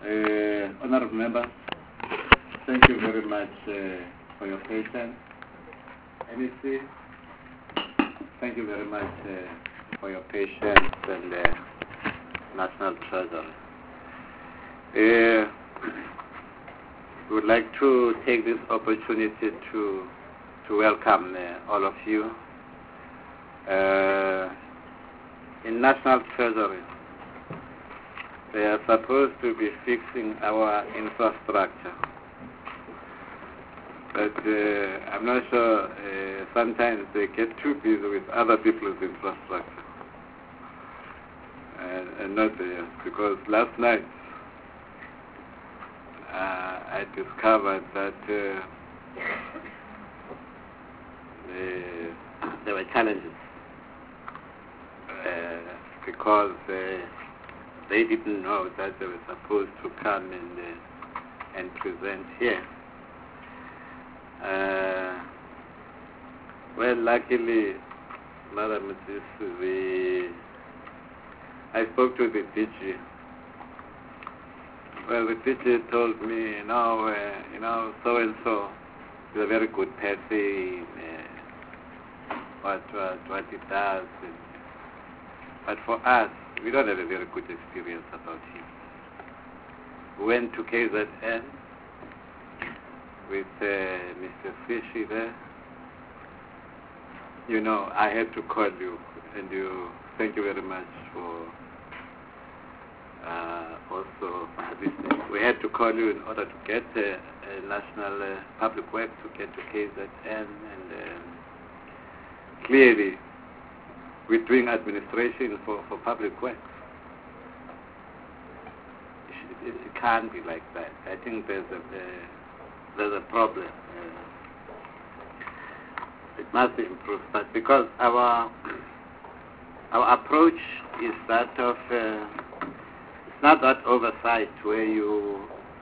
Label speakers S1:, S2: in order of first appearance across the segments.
S1: Honorable members, thank you very much for your patience. MEC, thank you very much for your patience, and National Treasury. We would like to take this opportunity to welcome all of you. In National Treasury, they are supposed to be fixing our infrastructure. But I'm not sure, sometimes they get too busy with other people's infrastructure. And not theirs. Because last night, I discovered that there were challenges. Because they didn't know that they were supposed to come and present here. Well, luckily, Madam Mrs. I spoke to the DG. Well, the DG told me, so and so is a very good person, what he does. But for us, we don't have a very good experience about him. We went to KZN with Mr. Fishy there. I had to call you, and thank you very much for also this. We had to call you in order to get a National Public Works to get to KZN, and clearly we're doing administration for public works. It can't be like that. I think there's a problem. It must be improved, but because our approach is that of it's not that oversight where you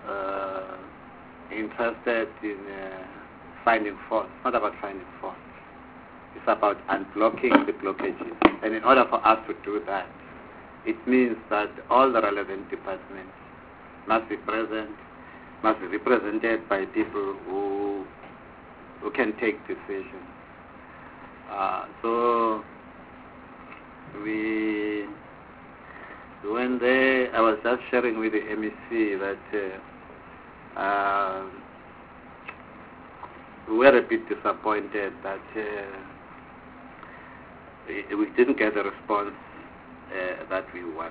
S1: interested in finding fault. It's not about finding fault. It's about unblocking the blockages. And in order for us to do that, it means that all the relevant departments must be present, must be represented by people who can take decisions. So we went there. I was just sharing with the MEC that we were a bit disappointed that we didn't get the response that we want.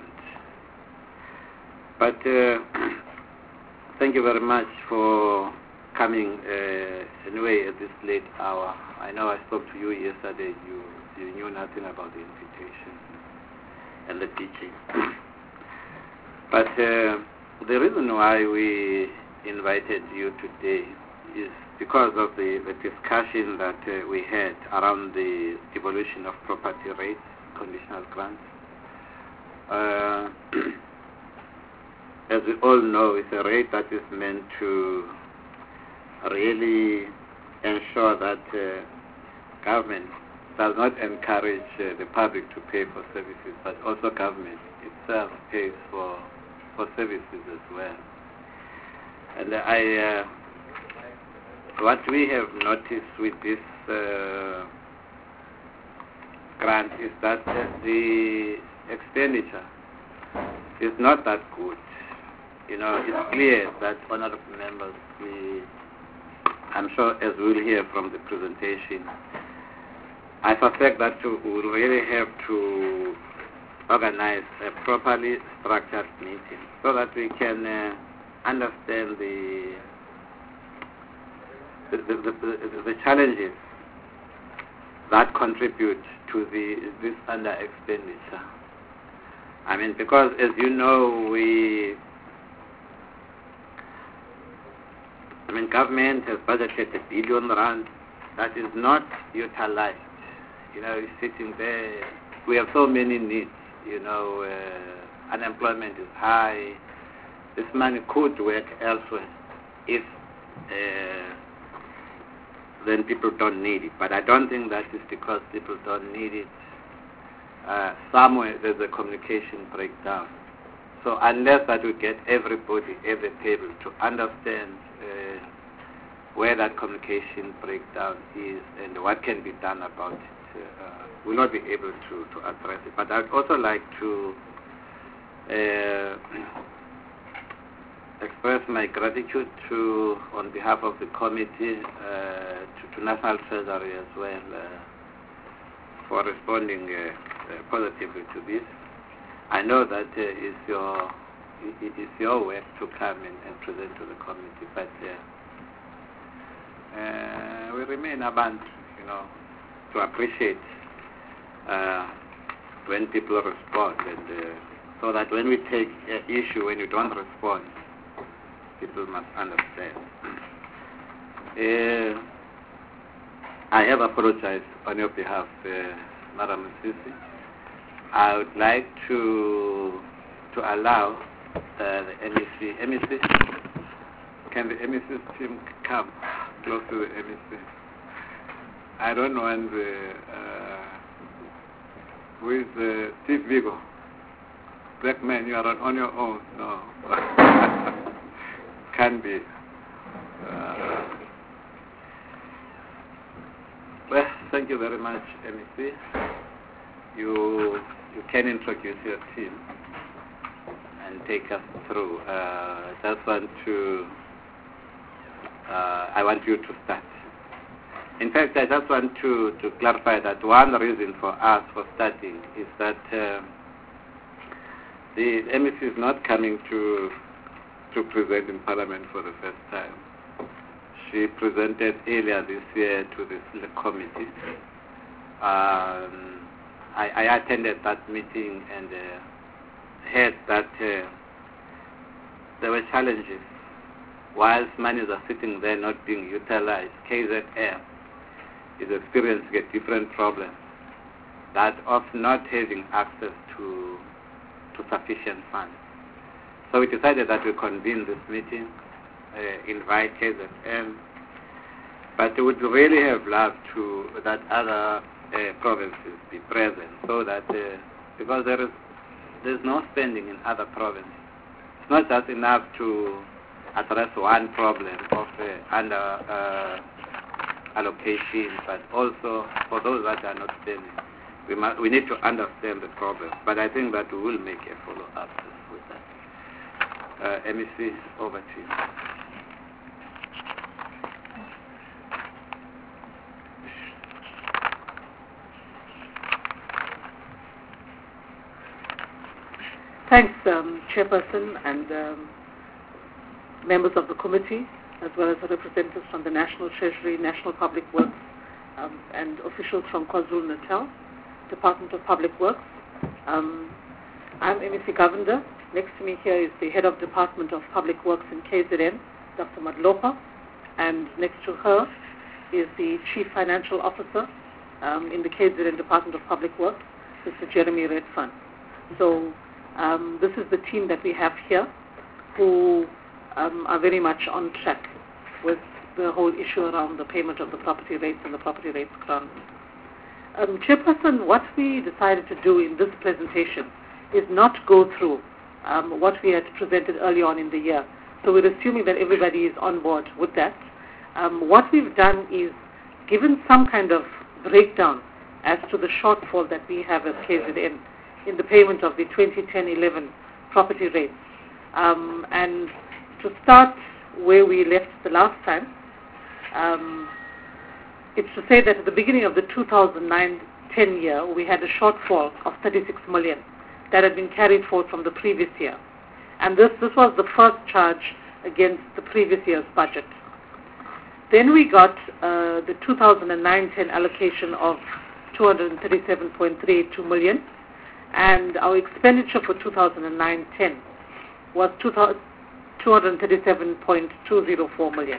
S1: But thank you very much for coming anyway at this late hour. I know I spoke to you yesterday. You knew nothing about the invitation and the teaching. But the reason why we invited you today is because of the discussion that we had around the devolution of property rates, conditional grants. As we all know, it's a rate that is meant to really ensure that government does not encourage the public to pay for services, but also government itself pays for services as well. And what we have noticed with this grant is that the expenditure is not that good. It's clear that honorable members, I'm sure as we'll hear from the presentation, I suspect that we will really have to organize a properly structured meeting so that we can understand the challenges that contribute to this under expenditure. I mean, because as you know, government has budgeted R1 billion that is not utilized. It's sitting there. We have so many needs. Unemployment is high. This money could work elsewhere if then people don't need it. But I don't think that is because people don't need it. Somewhere there's a communication breakdown. So unless that we get everybody at the table to understand where that communication breakdown is and what can be done about it, we'll not be able to address it. But I'd also like to express my gratitude on behalf of the committee, to National Treasury as well, for responding positively to this. I know that it's your work to come and present to the committee, but we remain abantu, to appreciate when people respond, and so that when we take an issue, when you don't respond, people must understand. I have apologized on your behalf, Madam Sisi. I would like to allow the MEC. Can the MEC team come close to the MEC? I don't want with Steve Vigo. Black man, you are on your own. No. Can be. Well, thank you very much, MEC. You can introduce your team and take us through. I want you to start. In fact, I just want to clarify that one reason for us for starting is that the MEC is not coming to present in Parliament for the first time. She presented earlier this year to this committee. I attended that meeting and heard that there were challenges. Whilst monies are sitting there not being utilized, KZN is experiencing a different problem, that of not having access to sufficient funds. So we decided that we convene this meeting, invite KZN, but we would really have loved that other provinces be present, so that because there's no spending in other provinces. It's not just enough to address one problem of under allocation, but also for those that are not spending, we need to understand the problem. But I think that we will make a follow-up with that. MEC, over to you.
S2: Thanks, Chairperson and members of the committee, as well as the representatives from the National Treasury, National Public Works, and officials from KwaZulu-Natal, Department of Public Works. I'm MEC Govender. Next to me here is the Head of Department of Public Works in KZN, Dr. Madlopa, and next to her is the Chief Financial Officer in the KZN Department of Public Works, Mr. Jeremy Redfern. So this is the team that we have here who are very much on track with the whole issue around the payment of the property rates and the property rates grant. Chairperson, what we decided to do in this presentation is not go through what we had presented early on in the year. So we're assuming that everybody is on board with that. What we've done is given some kind of breakdown as to the shortfall that we have as KZN in the payment of the 2010-11 property rates. And to start where we left the last time, it's to say that at the beginning of the 2009-10 year, we had a shortfall of 36 million that had been carried forward from the previous year. And this was the first charge against the previous year's budget. Then we got the 2009-10 allocation of 237.32 million, and our expenditure for 2009-10 was 237.204 million.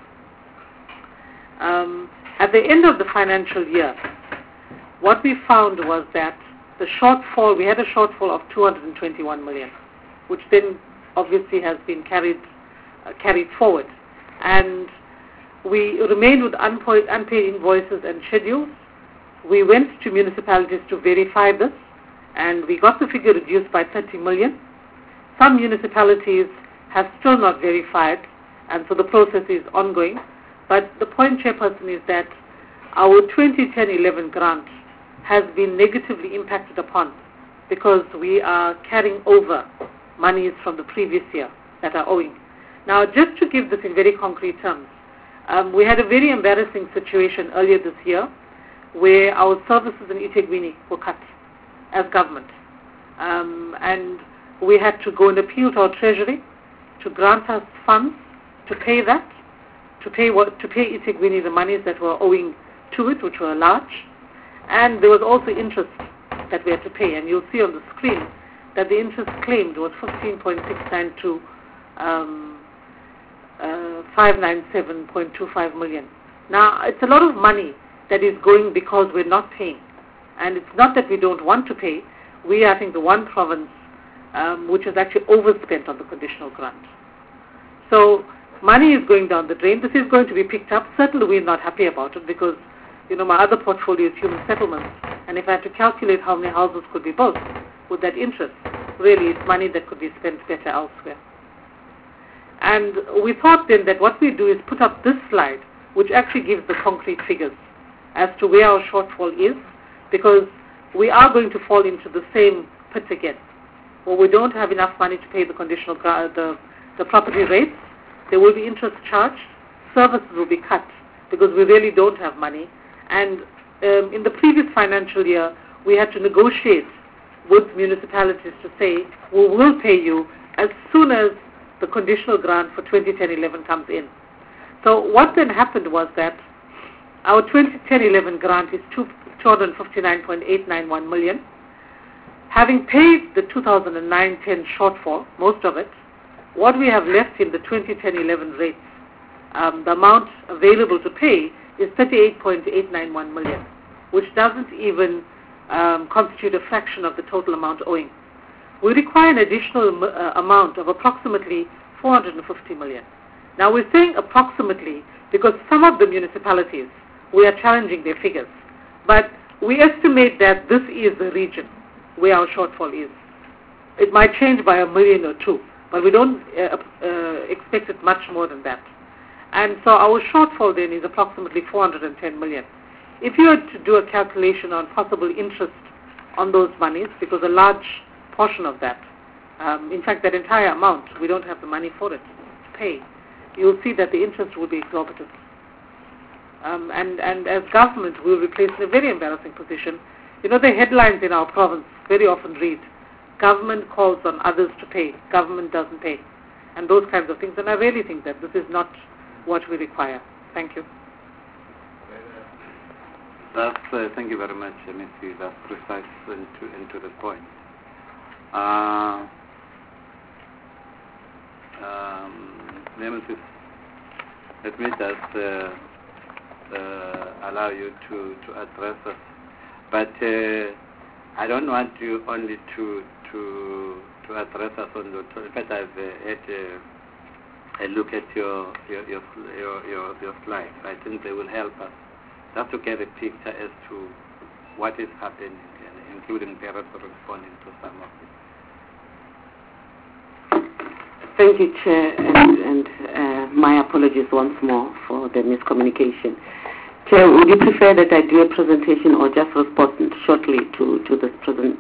S2: At the end of the financial year, what we found was that the shortfall, we had a shortfall of 221 million, which then obviously has been carried forward. And we remained with unpaid invoices and schedules. We went to municipalities to verify this, and we got the figure reduced by 30 million. Some municipalities have still not verified, and so the process is ongoing. But the point, Chairperson, is that our 2010-11 grant has been negatively impacted upon because we are carrying over monies from the previous year that are owing. Now, just to give this in very concrete terms, we had a very embarrassing situation earlier this year where our services in eThekwini were cut as government. And we had to go and appeal to our treasury to grant us funds to pay that, to pay eThekwini the monies that were owing to it, which were large. And there was also interest that we had to pay. And you'll see on the screen that the interest claimed was 15.692 597.25 million. Now, it's a lot of money that is going because we're not paying. And it's not that we don't want to pay. We are, I think, the one province which has actually overspent on the conditional grant. So money is going down the drain. This is going to be picked up. Certainly we're not happy about it because, my other portfolio is human settlements. And if I had to calculate how many houses could be built with that interest, really it's money that could be spent better elsewhere. And we thought then that what we do is put up this slide, which actually gives the concrete figures as to where our shortfall is, because we are going to fall into the same pit again, where we don't have enough money to pay the conditional the property rates. There will be interest charged, services will be cut because we really don't have money. And in the previous financial year, we had to negotiate with municipalities to say, we will pay you as soon as the conditional grant for 2010-11 comes in. So what then happened was that our 2010-11 grant is 259.891 million. Having paid the 2009-10 shortfall, most of it, what we have left in the 2010-11 rates, the amount available to pay is 38.891 million, which doesn't even constitute a fraction of the total amount owing. We require an additional amount of approximately 450 million. Now we're saying approximately because some of the municipalities, we are challenging their figures. But we estimate that this is the region where our shortfall is. It might change by 1 million or 2, but we don't expect it much more than that. And so our shortfall then is approximately 410 million. If you were to do a calculation on possible interest on those monies, because a large portion of that, in fact that entire amount, we don't have the money for it to pay, you'll see that the interest will be exorbitant. And as government, we'll be placed in a very embarrassing position. The headlines in our province very often read, government calls on others to pay, government doesn't pay, and those kinds of things. And I really think that this is not what we require. Thank you.
S1: Thank you very much, Missy. That's precise and to the point. Let me just allow you to address us, but I don't want you only to address us on the. In fact, I've had a look at your slides. I think they will help us just to get a picture as to what is happening, including perhaps responding to some of it.
S3: Thank you, Chair, and my apologies once more for the miscommunication. Chair, would you prefer that I do a presentation or just respond shortly to this presentation?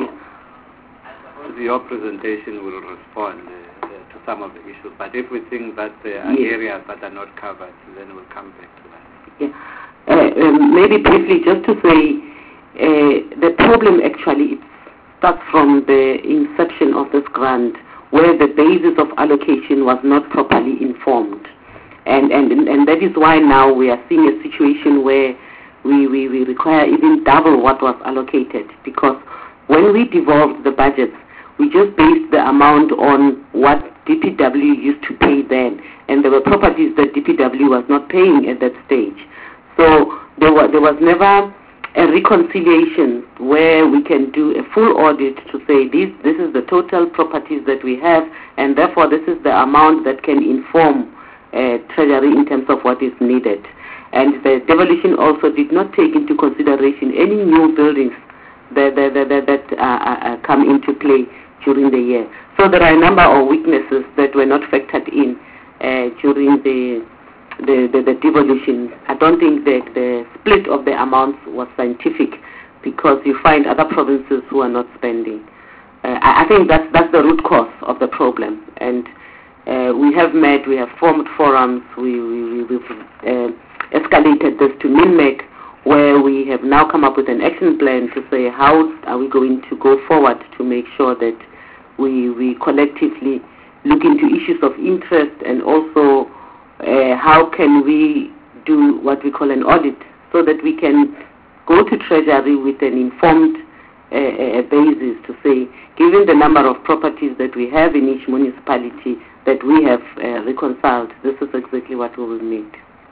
S3: Yeah.
S1: Your presentation will respond to some of the issues, but if we think that there are areas that are not covered, then we'll come back to that.
S3: Yeah. Maybe briefly, just to say, the problem actually starts from the inception of this grant, where the basis of allocation was not properly informed. And that is why now we are seeing a situation where we require even double what was allocated, because when we devolved the budgets, we just based the amount on what DPW used to pay then, and there were properties that DPW was not paying at that stage. So there was never a reconciliation where we can do a full audit to say this is the total properties that we have, and therefore this is the amount that can inform Treasury in terms of what is needed. And the devolution also did not take into consideration any new buildings that come into play, during the year. So there are a number of weaknesses that were not factored in during the devolution. I don't think that the split of the amounts was scientific, because you find other provinces who are not spending. I think that's the root cause of the problem. And we have met, we have formed forums, we've escalated this to MINMEC, where we have now come up with an action plan to say how are we going to go forward to make sure that we collectively look into issues of interest, and also how can we do what we call an audit, so that we can go to Treasury with an informed basis to say, given the number of properties that we have in each municipality that we have reconciled, this is exactly what we will need.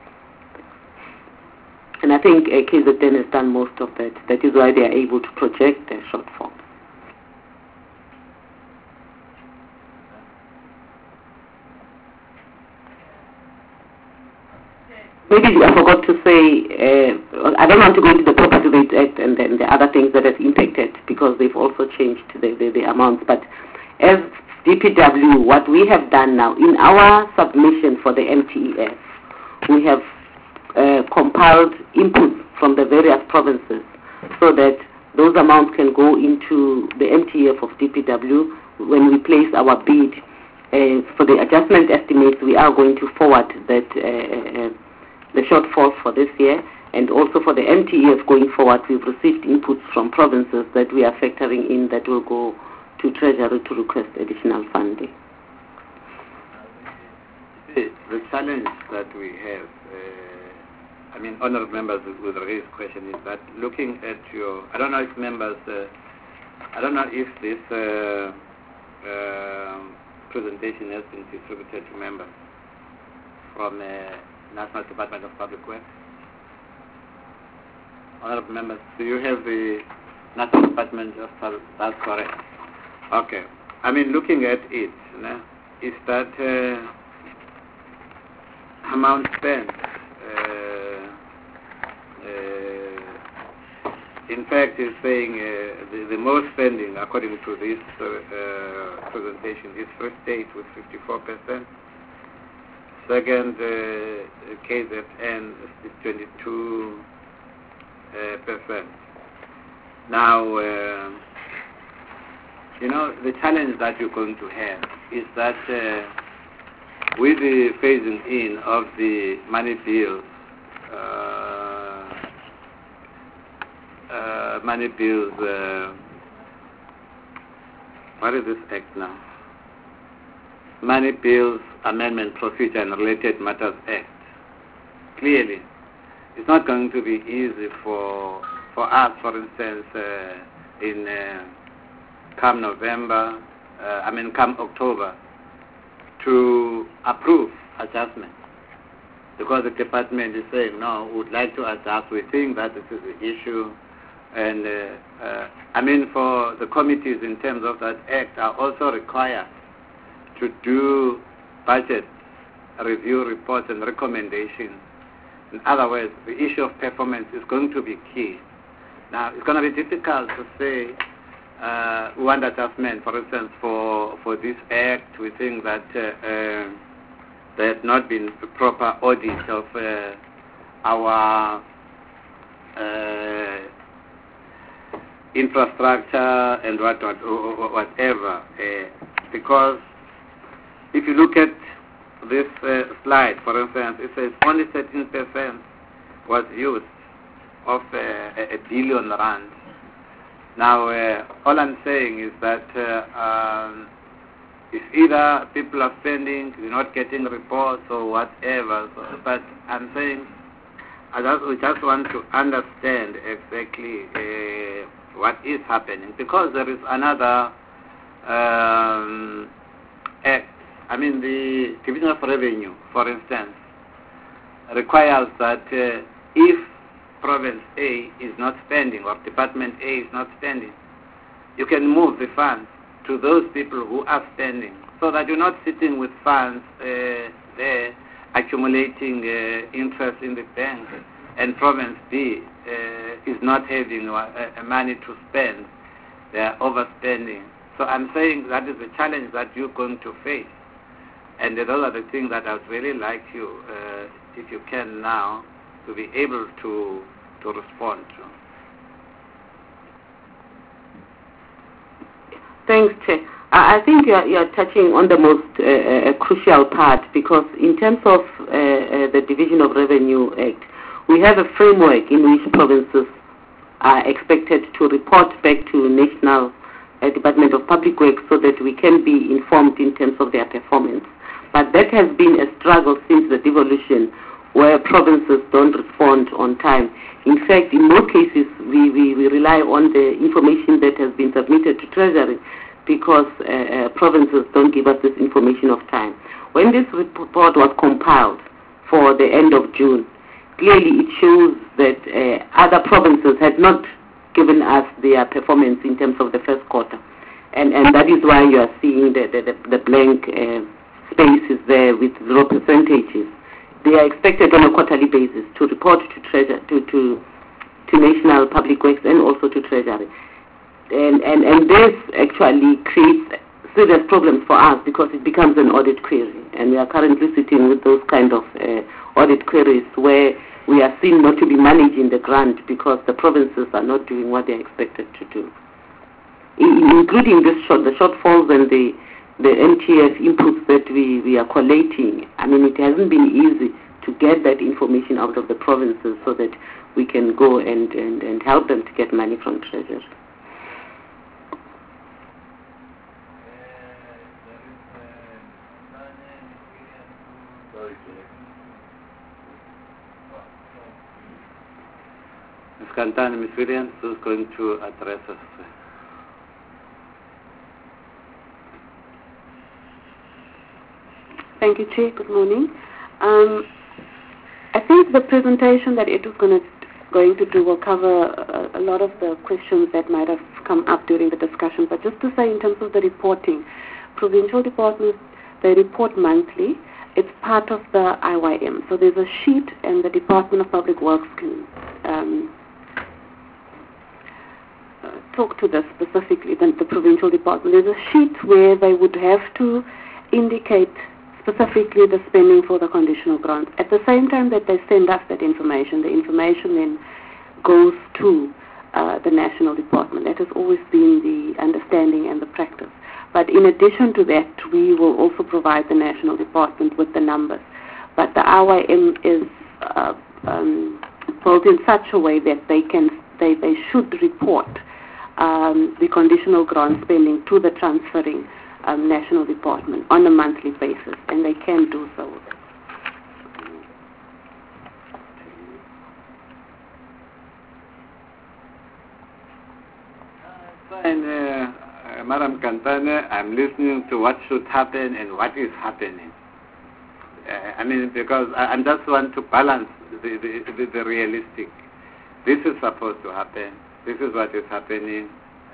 S3: And I think KZN has done most of that. That is why they are able to project their shortfall. Maybe I forgot to say, I don't want to go into the Property Rates Act and then the other things that have impacted, because they've also changed the amounts. But as DPW, what we have done now, in our submission for the MTEF, we have compiled inputs from the various provinces, so that those amounts can go into the MTEF of DPW. When we place our bid for the adjustment estimates, we are going to forward that the shortfall for this year, and also for the MTEF going forward, we've received inputs from provinces that we are factoring in that will go to Treasury to request additional funding.
S1: The challenge that we have, honourable members with raised question, is that looking at your, I don't know if members, I don't know if this presentation has been distributed to members from National Department of Public Works. Honourable members, do you have the National Department of Public Works? That's correct. Okay. Looking at it, is that amount spent, in fact, is saying the most spending, according to this presentation, is Free State with 54%. Second, KZN is 22%. Now, the challenge that you're going to have is that with the phasing in of the money bills, what is this act now? Money Bills Amendment Procedure and Related Matters Act. Clearly, it's not going to be easy for us, for instance, in come November, come October, to approve adjustments, because the department is saying, no, we would like to adjust, we think that this is the issue. And for the committees in terms of that act are also required to do budget review reports and recommendations. In other words, the issue of performance is going to be key. Now, it's going to be difficult to say one adjustment, for instance, for this act. We think that there has not been a proper audit of our infrastructure and whatever, because if you look at this slide, for instance, it says only 13% was used of a billion rand. Now, all I'm saying is that it's either people are spending, you're not getting reports or whatever. So, but I'm saying, we just want to understand exactly what is happening, because there is another act. The Division of Revenue, for instance, requires that if Province A is not spending or Department A is not spending, you can move the funds to those people who are spending, so that you're not sitting with funds there accumulating interest in the bank, and Province B is not having money to spend. They are overspending. So I'm saying that is the challenge that you're going to face. And those are the things that I would really like you, if you can now, to be able to respond to.
S3: Thanks, Chair. I think you're touching on the most crucial part, because in terms of the Division of Revenue Act, we have a framework in which provinces are expected to report back to National Department of Public Works so that we can be informed in terms of their performance. But that has been a struggle since the devolution, where provinces don't respond on time. In fact, in most cases, we rely on the information that has been submitted to Treasury, because provinces don't give us this information of time. When this report was compiled for the end of June, clearly it shows that other provinces had not given us their performance in terms of the first quarter. And that is why you are seeing the blank spaces there with 0 percentages. They are expected on a quarterly basis to report to National Public Works and also to Treasury. And this actually creates serious problems for us, because it becomes an audit query. And we are currently sitting with those kind of audit queries where we are seen not to be managing the grant because the provinces are not doing what they are expected to do. Including the shortfalls and the MTF inputs that we are collating. I mean, it hasn't been easy to get that information out of the provinces so that we can go and help them to get money from Treasury.
S1: Ms. Kantane, Ms. Williams, who's going to address us?
S4: Thank you, Chair. Good morning. I think the presentation that it was going to do will cover a lot of the questions that might have come up during the discussion. But just to say, in terms of the reporting, provincial departments, they report monthly. It's part of the IYM. So there's a sheet, and the Department of Public Works can talk to this specifically, the provincial department. There's a sheet where they would have to indicate specifically the spending for the conditional grant. At the same time that they send us that information, the information then goes to the national department. That has always been the understanding and the practice. But in addition to that, we will also provide the national department with the numbers. But the IYM is built in such a way that they should report the conditional grant spending to the transferring national department on a monthly basis, and they can do so.
S1: Fine, Madam Kantane, I'm listening to what should happen and what is happening. I mean, because I just want to balance the realistic. This is supposed to happen. This is what is happening.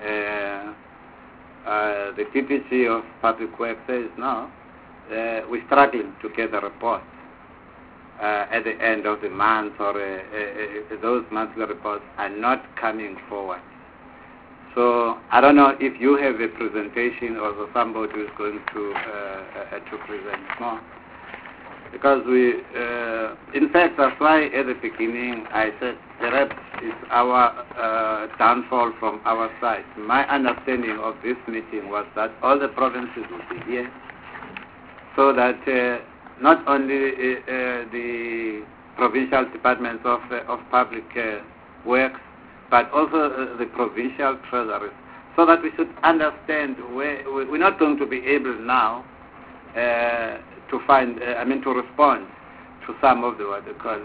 S1: The TPC of Public Works says, no, we're struggling to get a report at the end of the month, or those monthly reports are not coming forward. So I don't know if you have a presentation or somebody who's going to present more. Because we, in fact, that's why at the beginning I said perhaps it's our downfall from our side. My understanding of this meeting was that all the provinces would be here, so that not only the provincial departments of public works, but also the provincial treasuries, so that we should understand where we're not going to be able now to find, to respond to some of the what they call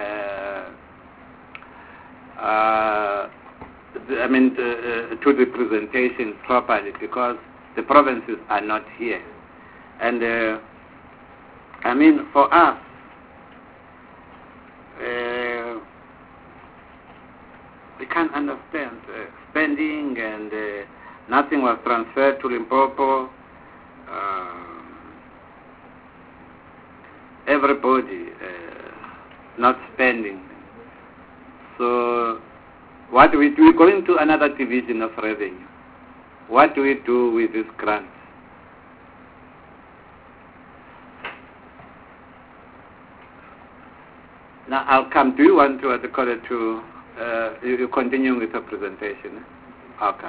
S1: to the presentation properly, because the provinces are not here. And for us, we can't understand spending, and nothing was transferred to Limpopo. Everybody not spending. So what we're going to another division of revenue, what do we do with this grant? Now I'll come. Do you want to, you continue with the presentation? Okay.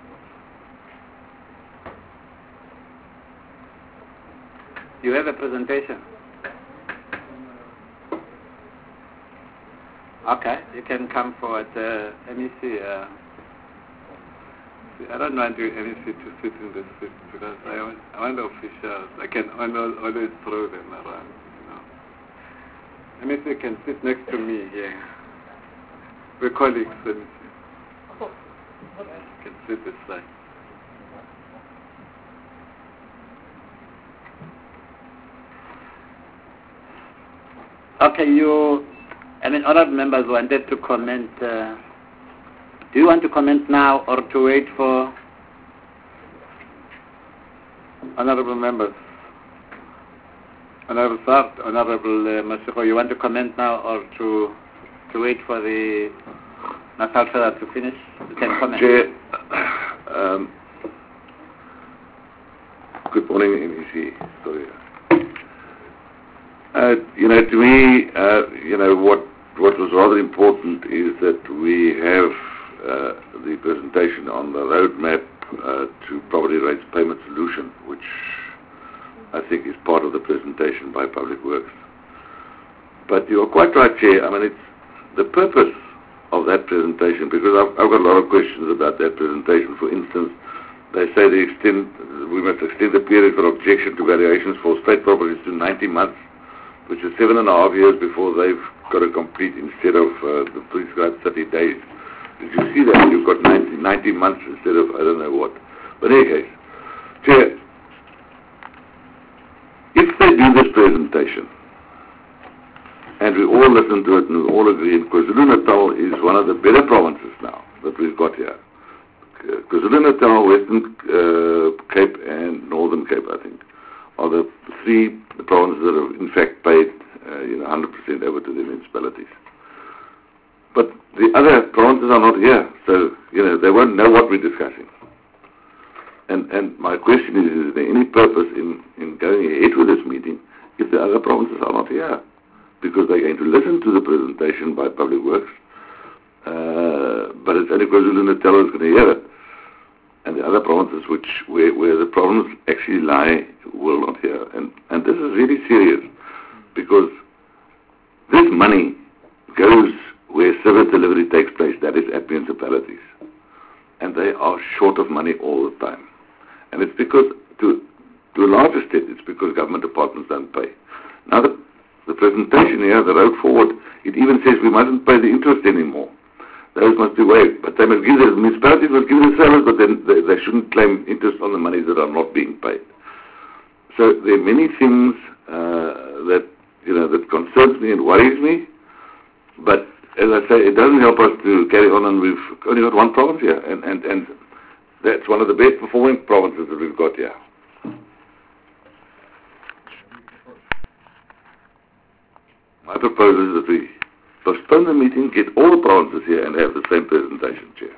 S1: You have a presentation? Okay, you can come forward. Let me see. I don't want MEC to sit in this seat because I want officials. I can always throw them around. MEC can sit next to me here. We're colleagues, MEC. Can sit this side. Okay, honourable members wanted to comment. Do you want to comment now or to wait for honourable members? Honourable Sart, Honourable Mashiko, you want to comment now or to wait for the Natal Federal to finish? You can comment.
S5: Chair, good morning, MEC. Sorry. To me, what was rather important is that we have the presentation on the roadmap to property rates payment solution, which I think is part of the presentation by Public Works. But you are quite right, Chair. It's the purpose of that presentation, because I've got a lot of questions about that presentation. For instance, they say we must extend the period for objection to valuations for state properties to 90 months, which is 7.5 years before they've got to complete instead of the prescribed 30 days. Did you see that? You've got 90 months instead of I don't know what. But in any case, Chair, if they do this presentation, and we all listen to it and we all agree, and KwaZulu-Natal is one of the better provinces now that we've got here. KwaZulu-Natal, Western Cape and Northern Cape, I think, are the three provinces that have in fact paid 100% over to the municipalities. But the other provinces are not here, so they won't know what we're discussing. And my question is there any purpose in going ahead with this meeting if the other provinces are not here? Because they're going to listen to the presentation by Public Works, but it's only KwaZulu-Natal is going to hear it. And the other provinces where the problems actually lie will not hear. And this is really serious, because this money goes where service delivery takes place, that is at municipalities. And they are short of money all the time. And it's because, to a large extent, it's because government departments don't pay. Now the presentation here, the road forward, it even says we mustn't pay the interest anymore. Those must be waived. But they must give the municipalities must give the service, but then they shouldn't claim interest on the monies that are not being paid. So there are many things that concerns me and worries me. But as I say, it doesn't help us to carry on, and we've only got one province here, and that's one of the best performing provinces that we've got here. My proposal is that we postpone the meeting, get all the provinces here, and have the same presentation, Chair.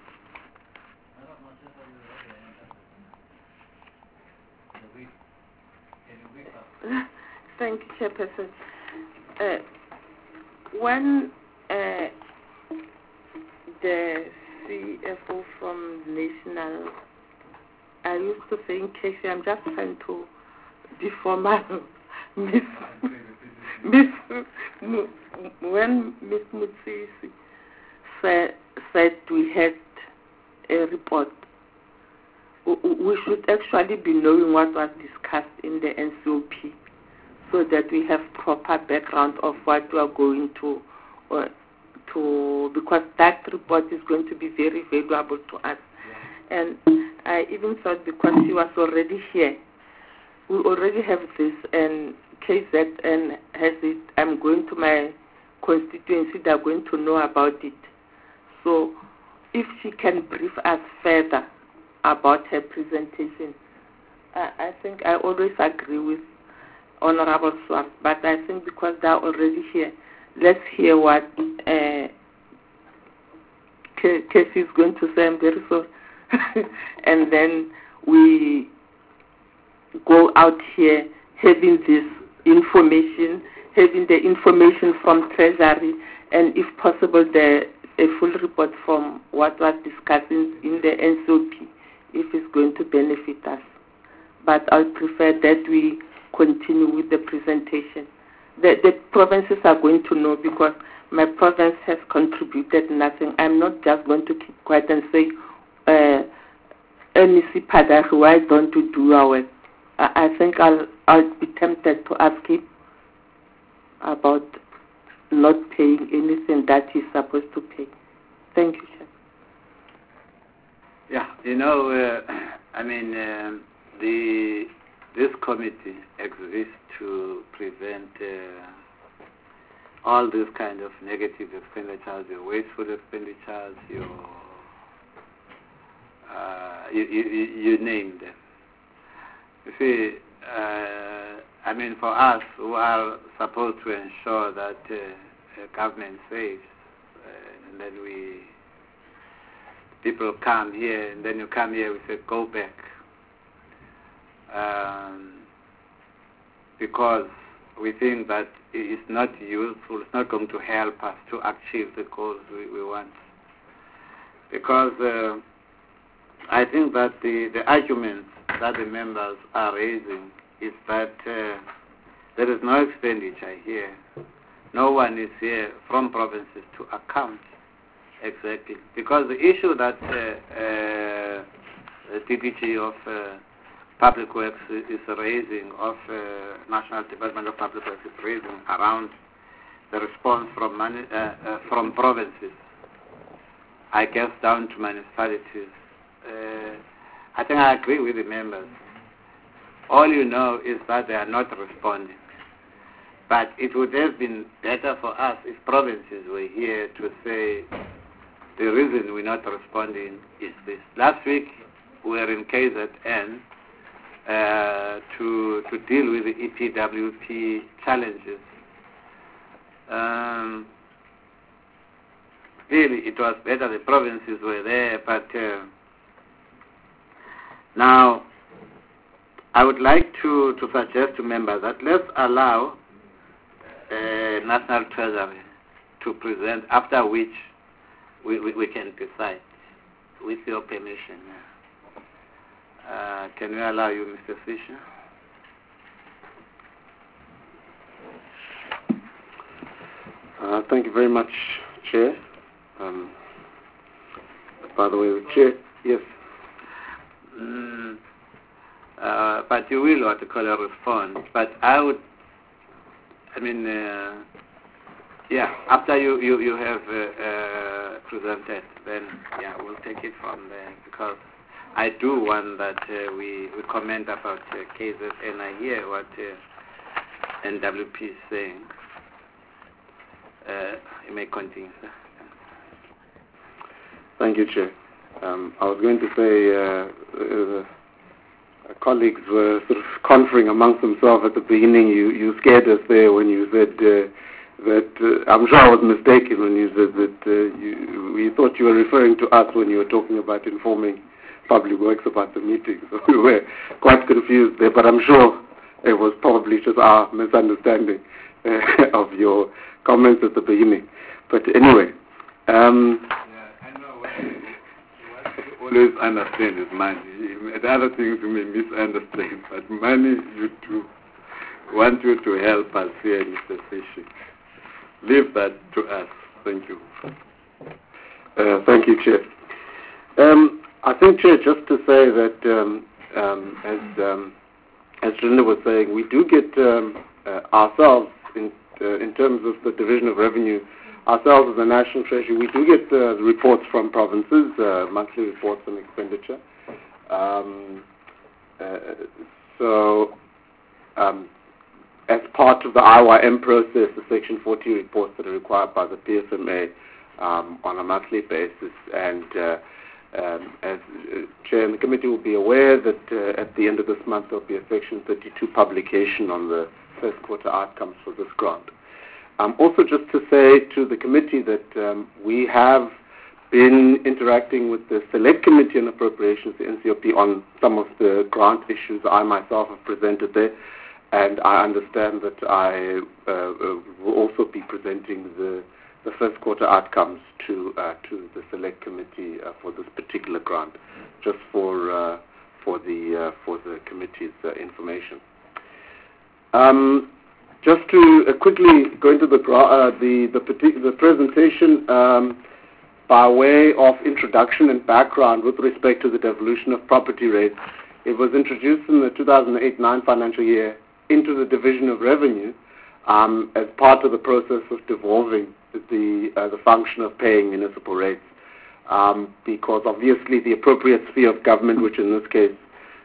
S4: Thank you, Chairperson. When the CFO from National, I used to say in Casey, I'm just trying to be formal, when Ms. Mutsisi said we had a report, we should actually be knowing what was discussed in the NCOP, so that we have proper background of what we are going to, because that report is going to be very valuable to us. Yeah. And I even thought, because she was already here, we already have this, and KZN has it. I'm going to my constituency, they're going to know about it. So if she can brief us further about her presentation, I think I always agree with Honorable Swart, but I think because they're already here, let's hear what Casey is going to say. I'm very sorry.
S6: and then we go out here having this information, having the information from Treasury, and if possible, a full report from what was discussed in the NCOP, if it's going to benefit us. But I prefer that we continue with the presentation. The provinces are going to know, because my province has contributed nothing. I'm not just going to keep quiet and say, MEC Padari, why don't you do our work? I think I'll be tempted to ask him about not paying anything that he's supposed to pay. Thank you, Chair.
S1: Yeah, this committee exists to prevent all these kind of negative expenditures, your wasteful expenditures, you name them. You see, for us who are supposed to ensure that government saves, and then people come here, and then you come here, we say, go back. Because we think that it's not useful, it's not going to help us to achieve the goals we want. Because I think that the arguments that the members are raising is that there is no expenditure here. No one is here from provinces to account exactly. Because the issue that the DPG of Public Works is raising, of National Department of Public Works is raising around the response from provinces, I guess down to municipalities. I think I agree with the members. All you know is that they are not responding. But it would have been better for us if provinces were here to say the reason we're not responding is this. Last week we were in KZN to deal with the EPWP challenges. Really, it was better the provinces were there, but now I would like to suggest to members that let's allow National Treasury to present, after which we can decide, with your permission. Can we allow you, Mr. Fisher?
S7: Thank you very much, Chair. By the way, the Chair, yes.
S1: But you will respond. But I would, after you have presented, then we'll take it from there, because I do want that we comment about cases, and I hear what NWP is saying. You may continue, sir.
S7: Thank you, Chair. I was going to say colleagues were sort of conferring amongst themselves at the beginning. You scared us there when you said that I'm sure I was mistaken when you said that we thought you were referring to us when you were talking about informing Public Works about the meeting. So we were quite confused there, but I'm sure it was probably just our misunderstanding of your comments at the beginning. But anyway.
S1: I know what you always understand is money. The other things you may misunderstand, but money you do want you to help us here, Mr. Fisher. Leave that to us. Thank you.
S7: Thank you, Chair. I think, Chair, just to say that as Linda was saying, we do get ourselves, in terms of the division of revenue, ourselves as the National Treasury, we do get reports from provinces, monthly reports on expenditure. As part of the IYM process, the Section 40 reports that are required by the PSMA on a monthly basis, and as Chair and the committee will be aware that at the end of this month there will be a Section 32 publication on the first quarter outcomes for this grant. Also, just to say to the committee that we have been interacting with the Select Committee on Appropriations, the NCOP, on some of the grant issues I myself have presented there, and I understand that I will also be presenting the first quarter outcomes to the Select Committee for this particular grant, just for the committee's information. Just to quickly go into the presentation by way of introduction and background with respect to the devolution of property rates. It was introduced in the 2008-9 financial year into the Division of Revenue as part of the process of devolving the function of paying municipal rates, because obviously the appropriate sphere of government, which in this case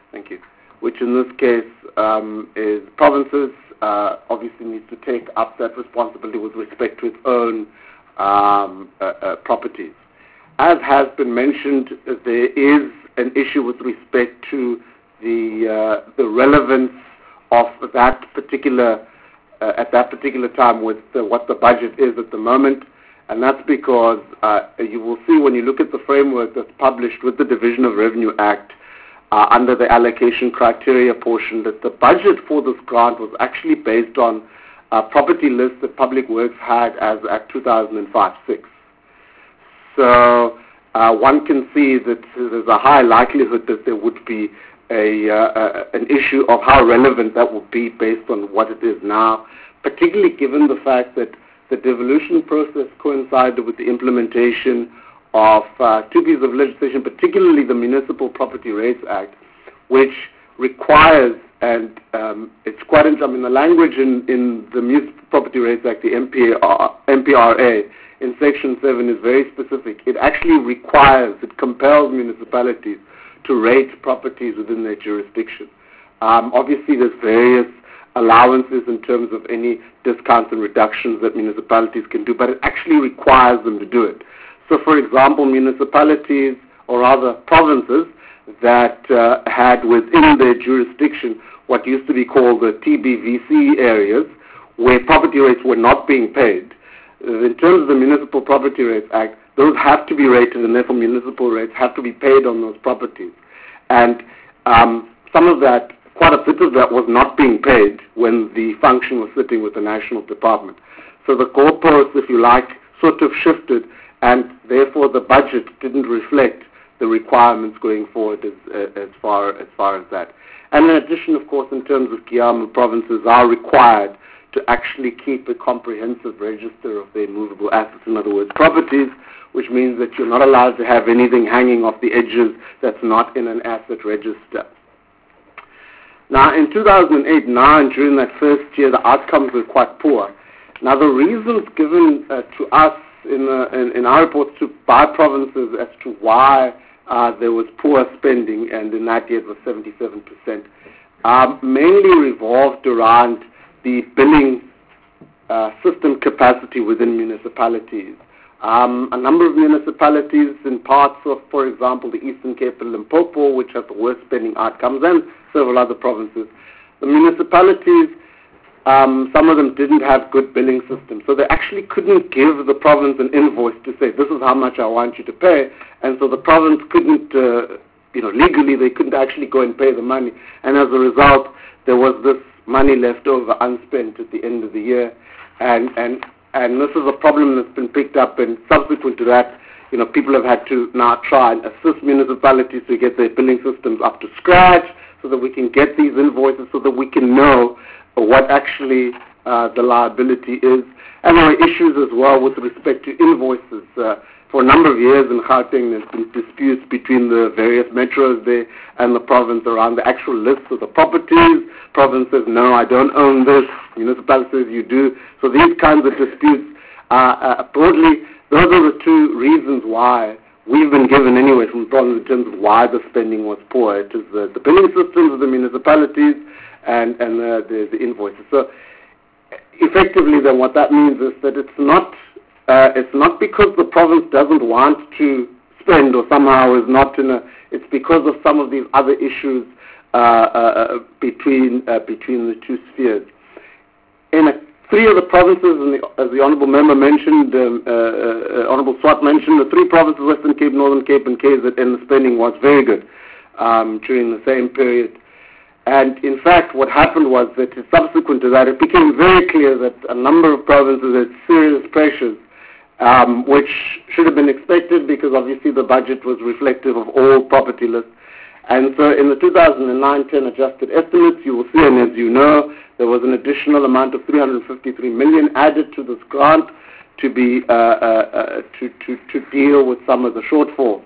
S7: is provinces, obviously needs to take up that responsibility with respect to its own properties. As has been mentioned, there is an issue with respect to the relevance of that particular at that particular time with what the budget is at the moment, and that's because you will see when you look at the framework that's published with the Division of Revenue Act under the allocation criteria portion, that the budget for this grant was actually based on property lists that Public Works had as at 2005-06. So one can see that there's a high likelihood that there would be an issue of how relevant that would be based on what it is now, particularly given the fact that the devolution process coincided with the implementation of two pieces of legislation, particularly the Municipal Property Rates Act, which requires, and it's quite interesting, the language in the Municipal Property Rates Act, the MPRA, in Section 7 is very specific. It actually requires, it compels municipalities to rate properties within their jurisdiction. Obviously, there's various allowances in terms of any discounts and reductions that municipalities can do, but it actually requires them to do it. So, for example, municipalities, or rather provinces, that had within their jurisdiction what used to be called the TBVC areas, where property rates were not being paid, in terms of the Municipal Property Rates Act, those have to be rated, and therefore municipal rates have to be paid on those properties. And some of that, quite a bit of that, was not being paid when the function was sitting with the National Department. So the goalposts, if you like, sort of shifted, and therefore the budget didn't reflect the requirements going forward as far as that. And in addition, of course, in terms of Kiama, provinces are required to actually keep a comprehensive register of their movable assets, in other words, properties, which means that you're not allowed to have anything hanging off the edges that's not in an asset register. Now, in 2008-9, during that first year, the outcomes were quite poor. Now, the reasons given to us in our reports by provinces as to why there was poor spending, and in that year it was 77%, mainly revolved around the billing system capacity within municipalities. A number of municipalities in parts of, for example, the Eastern Cape and Limpopo, which have the worst spending outcomes, and several other provinces, the municipalities, some of them didn't have good billing systems. So they actually couldn't give the province an invoice to say, this is how much I want you to pay. And so the province couldn't, legally they couldn't actually go and pay the money. And as a result, there was this money left over unspent at the end of the year. And this is a problem that's been picked up, and subsequent to that, people have had to now try and assist municipalities to get their billing systems up to scratch so that we can get these invoices, so that we can know what actually the liability is. And there are issues as well with respect to invoices. For a number of years in Gauteng, there's been disputes between the various metros there and the province around the actual lists of the properties. Province says, no, I don't own this. Municipality says, you do. So these kinds of disputes, broadly, those are the two reasons why we've been given anyway from the province in terms of why the spending was poor. It is the billing systems of the municipalities and the invoices. So effectively, then, what that means is that it's not because the province doesn't want to spend or somehow is not it's because of some of these other issues between the two spheres. In a Three of the provinces, as the Honourable Member mentioned, Honourable Swart mentioned, the three provinces, Western Cape, Northern Cape and KZN, the spending was very good during the same period. And in fact, what happened was that subsequent to that, it became very clear that a number of provinces had serious pressures, which should have been expected because obviously the budget was reflective of all property lists. And so in the 2009-10 adjusted estimates, you will see, and as you know, there was an additional amount of 353 million added to this grant to be to deal with some of the shortfalls.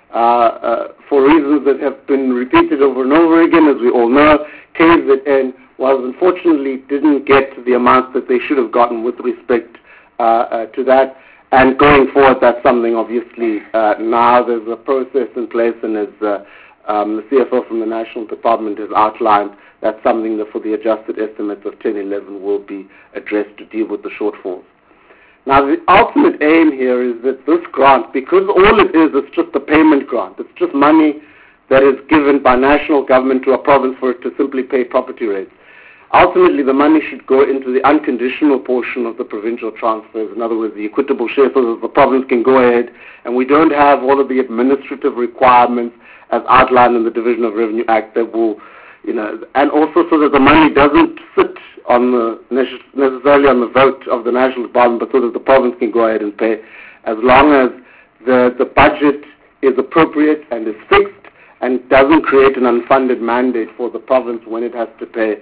S7: For reasons that have been repeated over and over again, as we all know, KZN unfortunately didn't get the amount that they should have gotten with respect to that. And going forward, that's something obviously now there's a process in place, and as the CFO from the National Department has outlined, that's something that for the adjusted estimates of 10-11 will be addressed to deal with the shortfalls. Now, the ultimate aim here is that this grant, because all it is, it's just a payment grant. It's just money that is given by national government to a province for it to simply pay property rates. Ultimately, the money should go into the unconditional portion of the provincial transfers, in other words, the equitable share, so that the province can go ahead, and we don't have all of the administrative requirements as outlined in the Division of Revenue Act that will, and also so that the money doesn't sit on necessarily on the vote of the National Department, but so that the province can go ahead and pay, as long as the budget is appropriate and is fixed and doesn't create an unfunded mandate for the province when it has to pay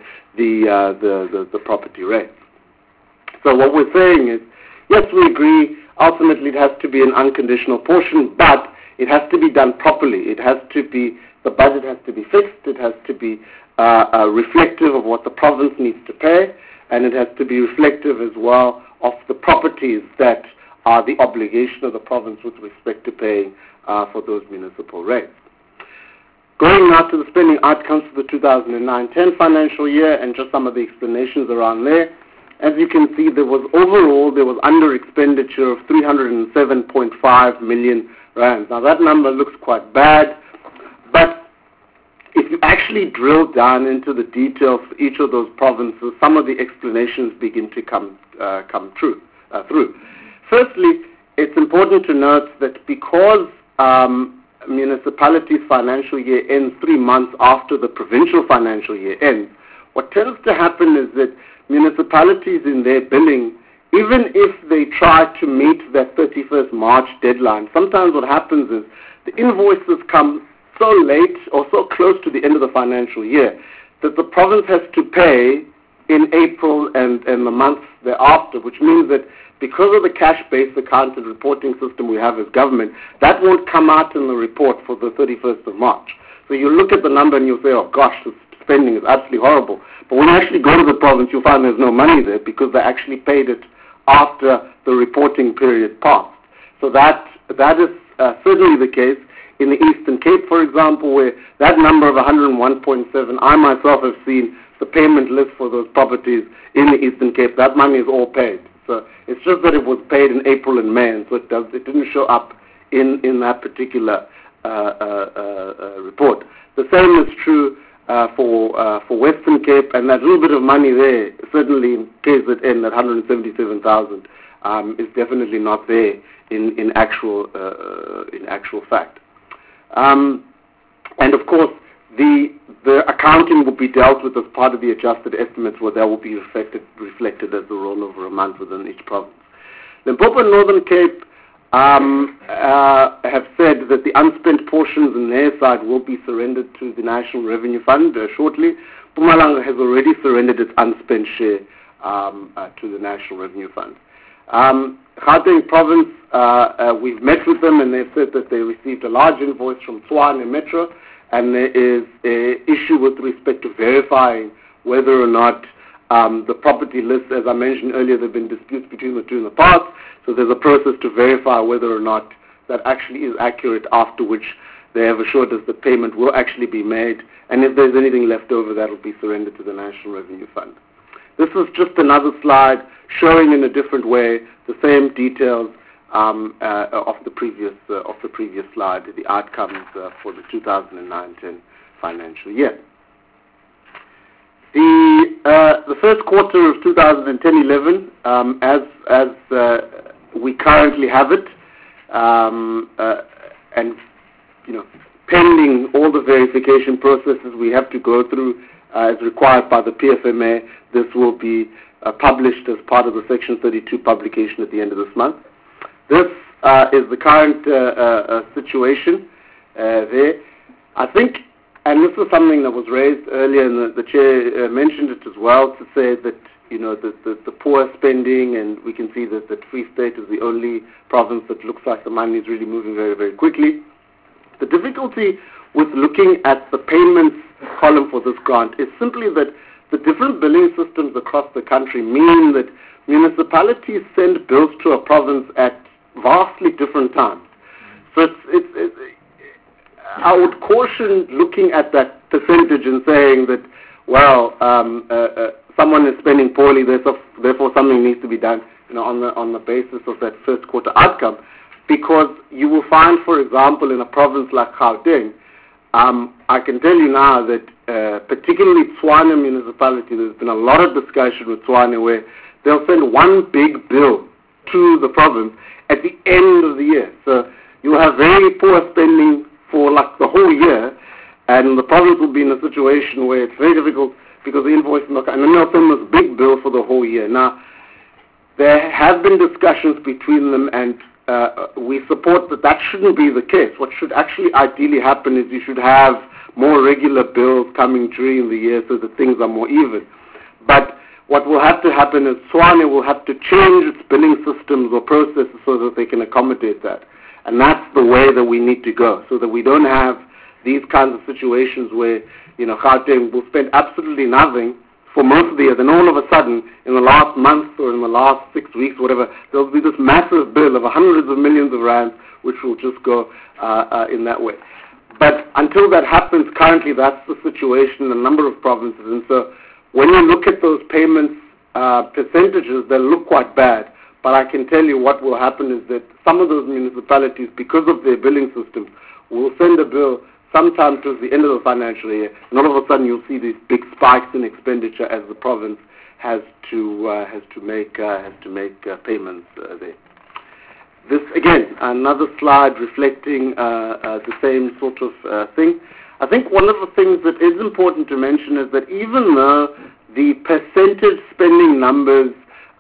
S7: the property rate. So what we're saying is, yes, we agree, ultimately it has to be an unconditional portion, but it has to be done properly. It has to be, the budget has to be fixed, it has to be reflective of what the province needs to pay, and it has to be reflective as well of the properties that are the obligation of the province with respect to paying for those municipal rates. Going now to the spending outcomes for the 2009-10 financial year and just some of the explanations around there. As you can see, there was under expenditure of 307.5 million rand. Now that number looks quite bad, but if you actually drill down into the details for each of those provinces, some of the explanations begin to come through. Firstly, it's important to note that because municipalities' financial year ends 3 months after the provincial financial year ends, what tends to happen is that municipalities in their billing, even if they try to meet that 31st March deadline, sometimes what happens is the invoices come so late or so close to the end of the financial year that the province has to pay in April and the months thereafter, which means that because of the cash-based accounting reporting system we have as government, that won't come out in the report for the 31st of March. So you look at the number and you'll say, oh gosh, the spending is absolutely horrible. But when you actually go to the province, you'll find there's no money there because they actually paid it after the reporting period passed. So that is certainly the case in the Eastern Cape, for example, where that number of 101.7, I myself have seen the payment list for those properties in the Eastern Cape. That money is all paid. So it's just that it was paid in April and May, and so it didn't show up in that particular report. The same is true for Western Cape, and that little bit of money there, certainly in KZN, that 177,000, is definitely not there in actual fact. And of course, the accounting will be dealt with as part of the adjusted estimates, where that will be reflected as the rollover amount within each province. Limpopo and Northern Cape have said that the unspent portions on their side will be surrendered to the National Revenue Fund shortly. Mpumalanga has already surrendered its unspent share to the National Revenue Fund. Gauteng Province, we've met with them and they've said that they received a large invoice from Tshwane Metro, and there is an issue with respect to verifying whether or not the property list, as I mentioned earlier, there have been disputes between the two in the past, so there's a process to verify whether or not that actually is accurate, after which they have assured us that payment will actually be made, and if there's anything left over, that will be surrendered to the National Revenue Fund. This is just another slide showing in a different way the same details of the previous slide, the outcomes for the 2009-10 financial year. The first quarter of 2010-11, as we currently have it, and pending all the verification processes we have to go through as required by the PFMA, this will be published as part of the Section 32 publication at the end of this month. This is the current situation there. I think, and this was something that was raised earlier, and the Chair mentioned it as well, to say that the poor spending, and we can see that the Free State is the only province that looks like the money is really moving very, very quickly. The difficulty with looking at the payments column for this grant is simply that the different billing systems across the country mean that municipalities send bills to a province at vastly different times. So I would caution looking at that percentage and saying that, well, someone is spending poorly, therefore something needs to be done on the basis of that first quarter outcome. Because you will find, for example, in a province like Gauteng, I can tell you now that particularly Tshwane municipality, there's been a lot of discussion with Tshwane where they'll send one big bill to the province at the end of the year. So you'll have very poor spending for like the whole year, and the province will be in a situation where it's very difficult because the invoice is not, and then they'll send this big bill for the whole year. Now, there have been discussions between them, and we support that shouldn't be the case. What should actually ideally happen is you should have more regular bills coming during the year so that things are more even. But what will have to happen is Tshwane will have to change its billing systems or processes so that they can accommodate that. And that's the way that we need to go, so that we don't have these kinds of situations where, Gauteng will spend absolutely nothing for most of the year, then all of a sudden, in the last month or in the last 6 weeks, whatever, there'll be this massive bill of hundreds of millions of rands, which will just go in that way. But until that happens, currently that's the situation in a number of provinces. And so when you look at those payments percentages, they'll look quite bad. But I can tell you what will happen is that some of those municipalities, because of their billing systems, will send a bill sometime towards the end of the financial year, and all of a sudden you'll see these big spikes in expenditure as the province has to make payments there. This again, another slide reflecting the same sort of thing. I think one of the things that is important to mention is that even though the percentage spending numbers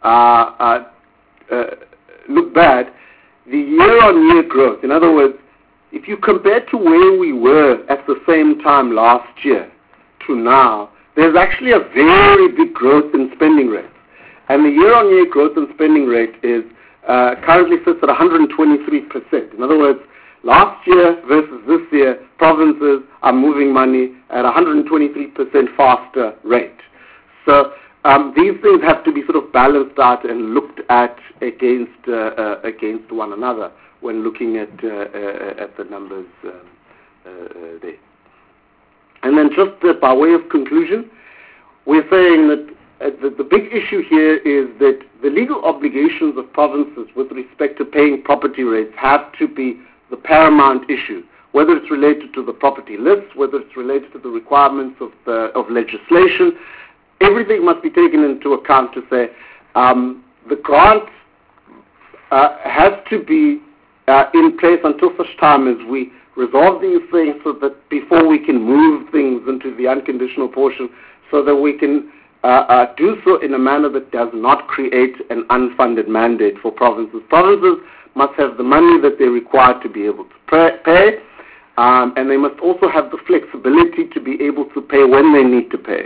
S7: look bad, the year-on-year growth, in other words, if you compare to where we were at the same time last year to now, there's actually a very big growth in spending rates. And the year-on-year growth in spending rate is currently sits at 123%. In other words, last year versus this year, provinces are moving money at 123% faster rate. So these things have to be sort of balanced out and looked at against one another when looking at the numbers there. And then just by way of conclusion, we're saying that the big issue here is that the legal obligations of provinces with respect to paying property rates have to be the paramount issue, whether it's related to the property list, whether it's related to the requirements of legislation. Everything must be taken into account to say the grant has to be in place until such time as we resolve these things, so that before we can move things into the unconditional portion, so that we can do so in a manner that does not create an unfunded mandate for provinces. Provinces must have the money that they're required to be able to pay, and they must also have the flexibility to be able to pay when they need to pay.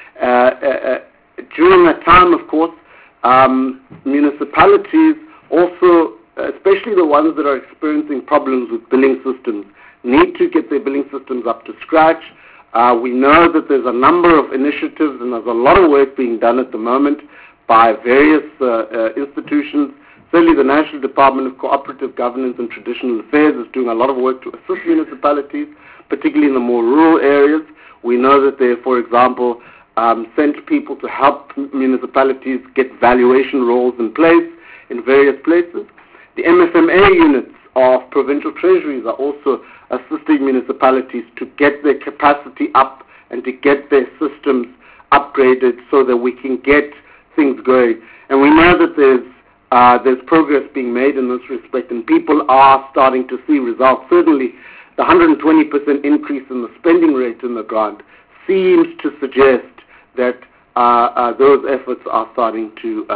S7: During that time, of course, municipalities also, especially the ones that are experiencing problems with billing systems, need to get their billing systems up to scratch. We know that there's a number of initiatives and there's a lot of work being done at the moment by various institutions. Certainly the National Department of Cooperative Governance and Traditional Affairs is doing a lot of work to assist municipalities, particularly in the more rural areas. We know that they, for example, sent people to help municipalities get valuation roles in place in various places. The MFMA units of provincial treasuries are also assisting municipalities to get their capacity up and to get their systems upgraded so that we can get things going. And we know that there's progress being made in this respect, and people are starting to see results. Certainly, the 120% increase in the spending rate in the grant seems to suggest that those efforts are starting to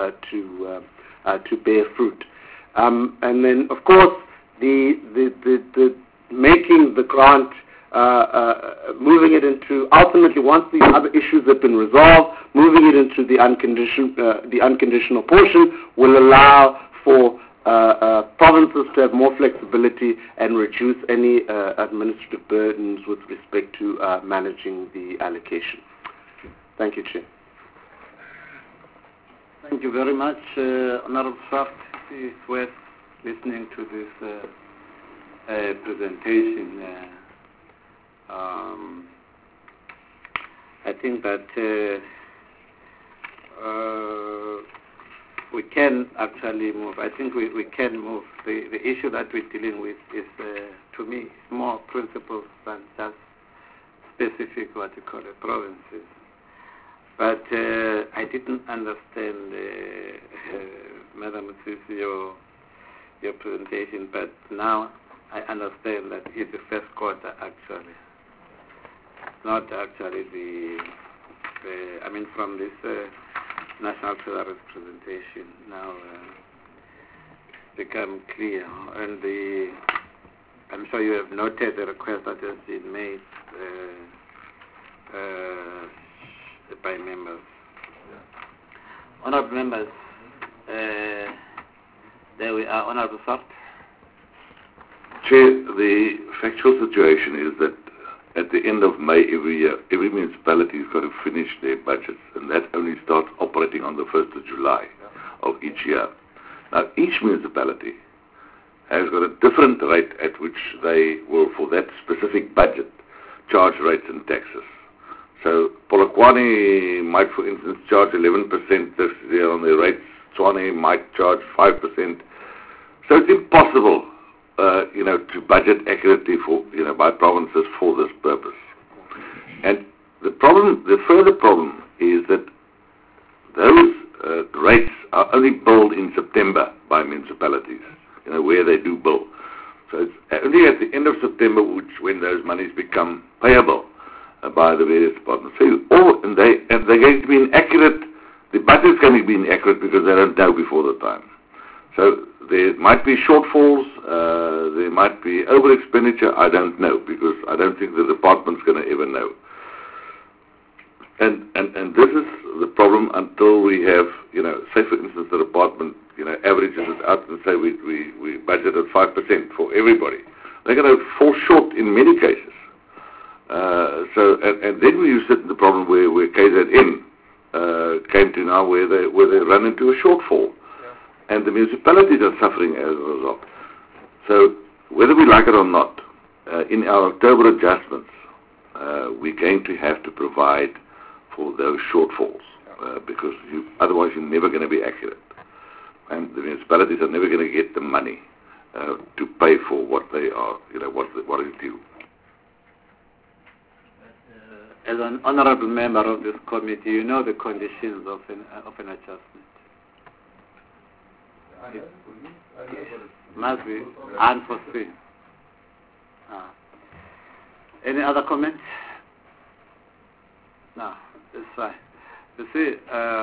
S7: bear fruit. And then, of course, the making the grant, moving it into, ultimately, once the other issues have been resolved, moving it into the unconditional portion will allow for provinces to have more flexibility and reduce any administrative burdens with respect to managing the allocation. Thank you, Chair.
S1: Thank you very much, Honorable Swaft. It's worth listening to this presentation. I think that we can actually move. I think we can move. The issue that we're dealing with is, to me, more principles than just specific, what you call it, provinces. But I didn't understand, Madam Sisi, your presentation, but now I understand that it's the first quarter, actually. Not actually from this National Treasury's presentation now become clear. And I'm sure you have noted the request that has been made by members. Yeah. Honourable members, there we are. Honourable Swaft.
S5: Chair, the factual situation is that at the end of May every year, every municipality has got to finish their budgets, and that only starts operating on the 1st of July of each year. Now, each municipality has got a different rate at which they will, for that specific budget, charge rates and taxes. So, Polokwane might, for instance, charge 11% this year on their rates. Tshwane might charge 5%. So it's impossible to budget accurately for, by provinces for this purpose. And the further problem is that those rates are only billed in September by municipalities, where they do bill. So it's only at the end of September when those monies become payable by the various departments. So they're going to be inaccurate. The budget's going to be inaccurate because they don't know before the time. So there might be shortfalls, there might be over-expenditure, I don't know, because I don't think the department's going to ever know. And this is the problem until we have, say for instance the department, averages it out and say we budgeted 5% for everybody. They're going to fall short in many cases. And then we sit in the problem where KZN came to now where they run into a shortfall. And the municipalities are suffering as a result. So whether we like it or not, in our October adjustments, we're going to have to provide for those shortfalls because otherwise you're never going to be accurate. And the municipalities are never going to get the money to pay for what they are, what is due.
S1: As an honorable member of this committee, you know the conditions of an adjustment. It must be unforeseen. Any other comments? No, it's fine. You see,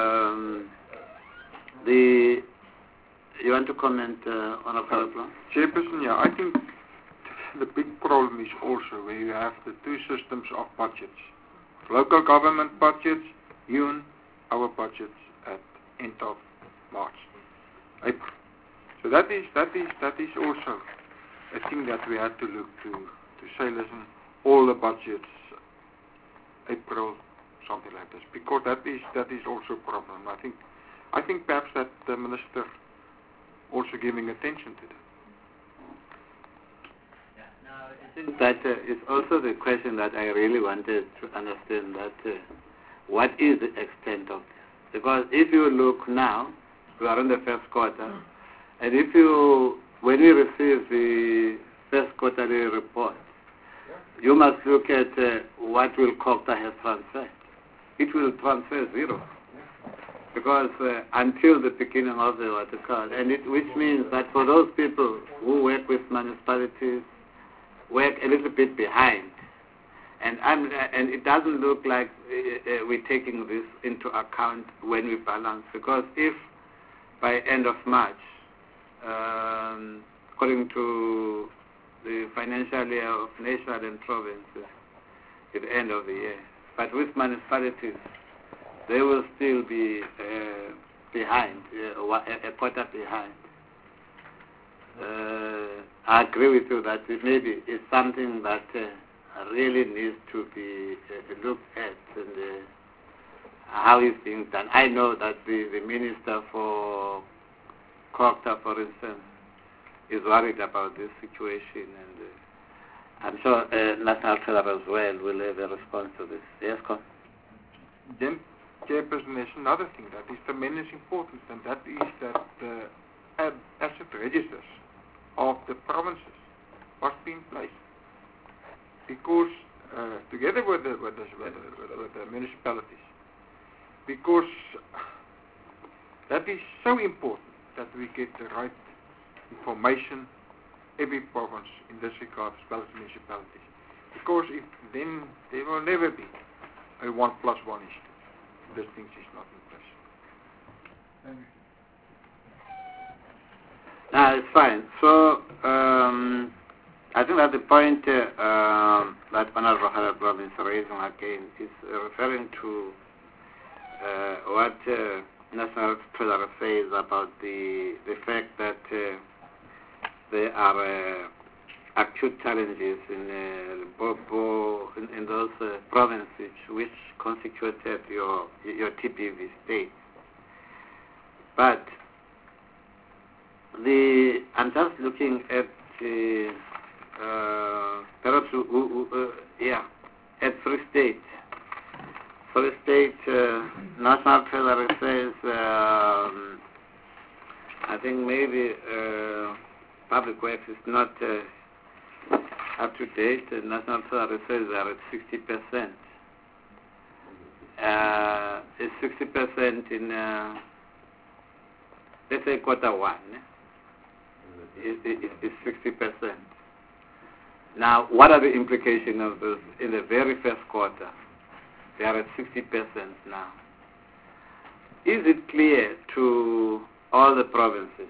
S1: you want to comment on a problem?
S8: Chairperson, yeah, I think the big problem is also where you have the two systems of budgets. Local government budgets, our budgets at end of March, April. So that is also a thing that we had to look to say, listen, all the budgets, April, something like this, because that is also a problem. I think perhaps that the minister also giving attention to that.
S1: I think that is also the question that I really wanted to understand, that what is the extent of this? Because if you look now, we are in the first quarter, and when you receive the first quarterly report, you must look at what Will Cocta has transferred. it will transfer zero. Because until the beginning of the what you call, which means that for those people who work with municipalities, work a little bit behind, and it doesn't look like we're taking this into account when we balance. Because if by end of March, according to the financial year of national and provinces, at the end of the year, but with municipalities, they will still be behind, a quarter behind. I agree with you that maybe it's something that really needs to be looked at and how it's being done. I know that the Minister for COGTA, for instance, is worried about this situation, and I'm sure National Treasurer as well will have a response to this. Yes, Con?
S8: Then, Chairperson, there's another thing that is tremendously important, and that is that the asset registers of the provinces must be in place. Because, together with the municipalities, because that is so important that we get the right information, every province in this regard, as well as municipalities. Because if then there will never be a 1 + 1 issue. This thing is not in place.
S1: It's fine. So, I think that the point that Honorable Harold Blom is raising again is referring to what National Treasurer says about the fact that there are acute challenges in Limpopo, in those provinces which constituted your TPV state. But I'm just looking at perhaps at Free State. Free State National Treasury says I think maybe Public Works is not up to date. The National Treasury says they are at 60%. It's 60% in let's say Q1. It's 60%. Now, what are the implications of this? In the very first quarter, they are at 60% now. Is it clear to all the provinces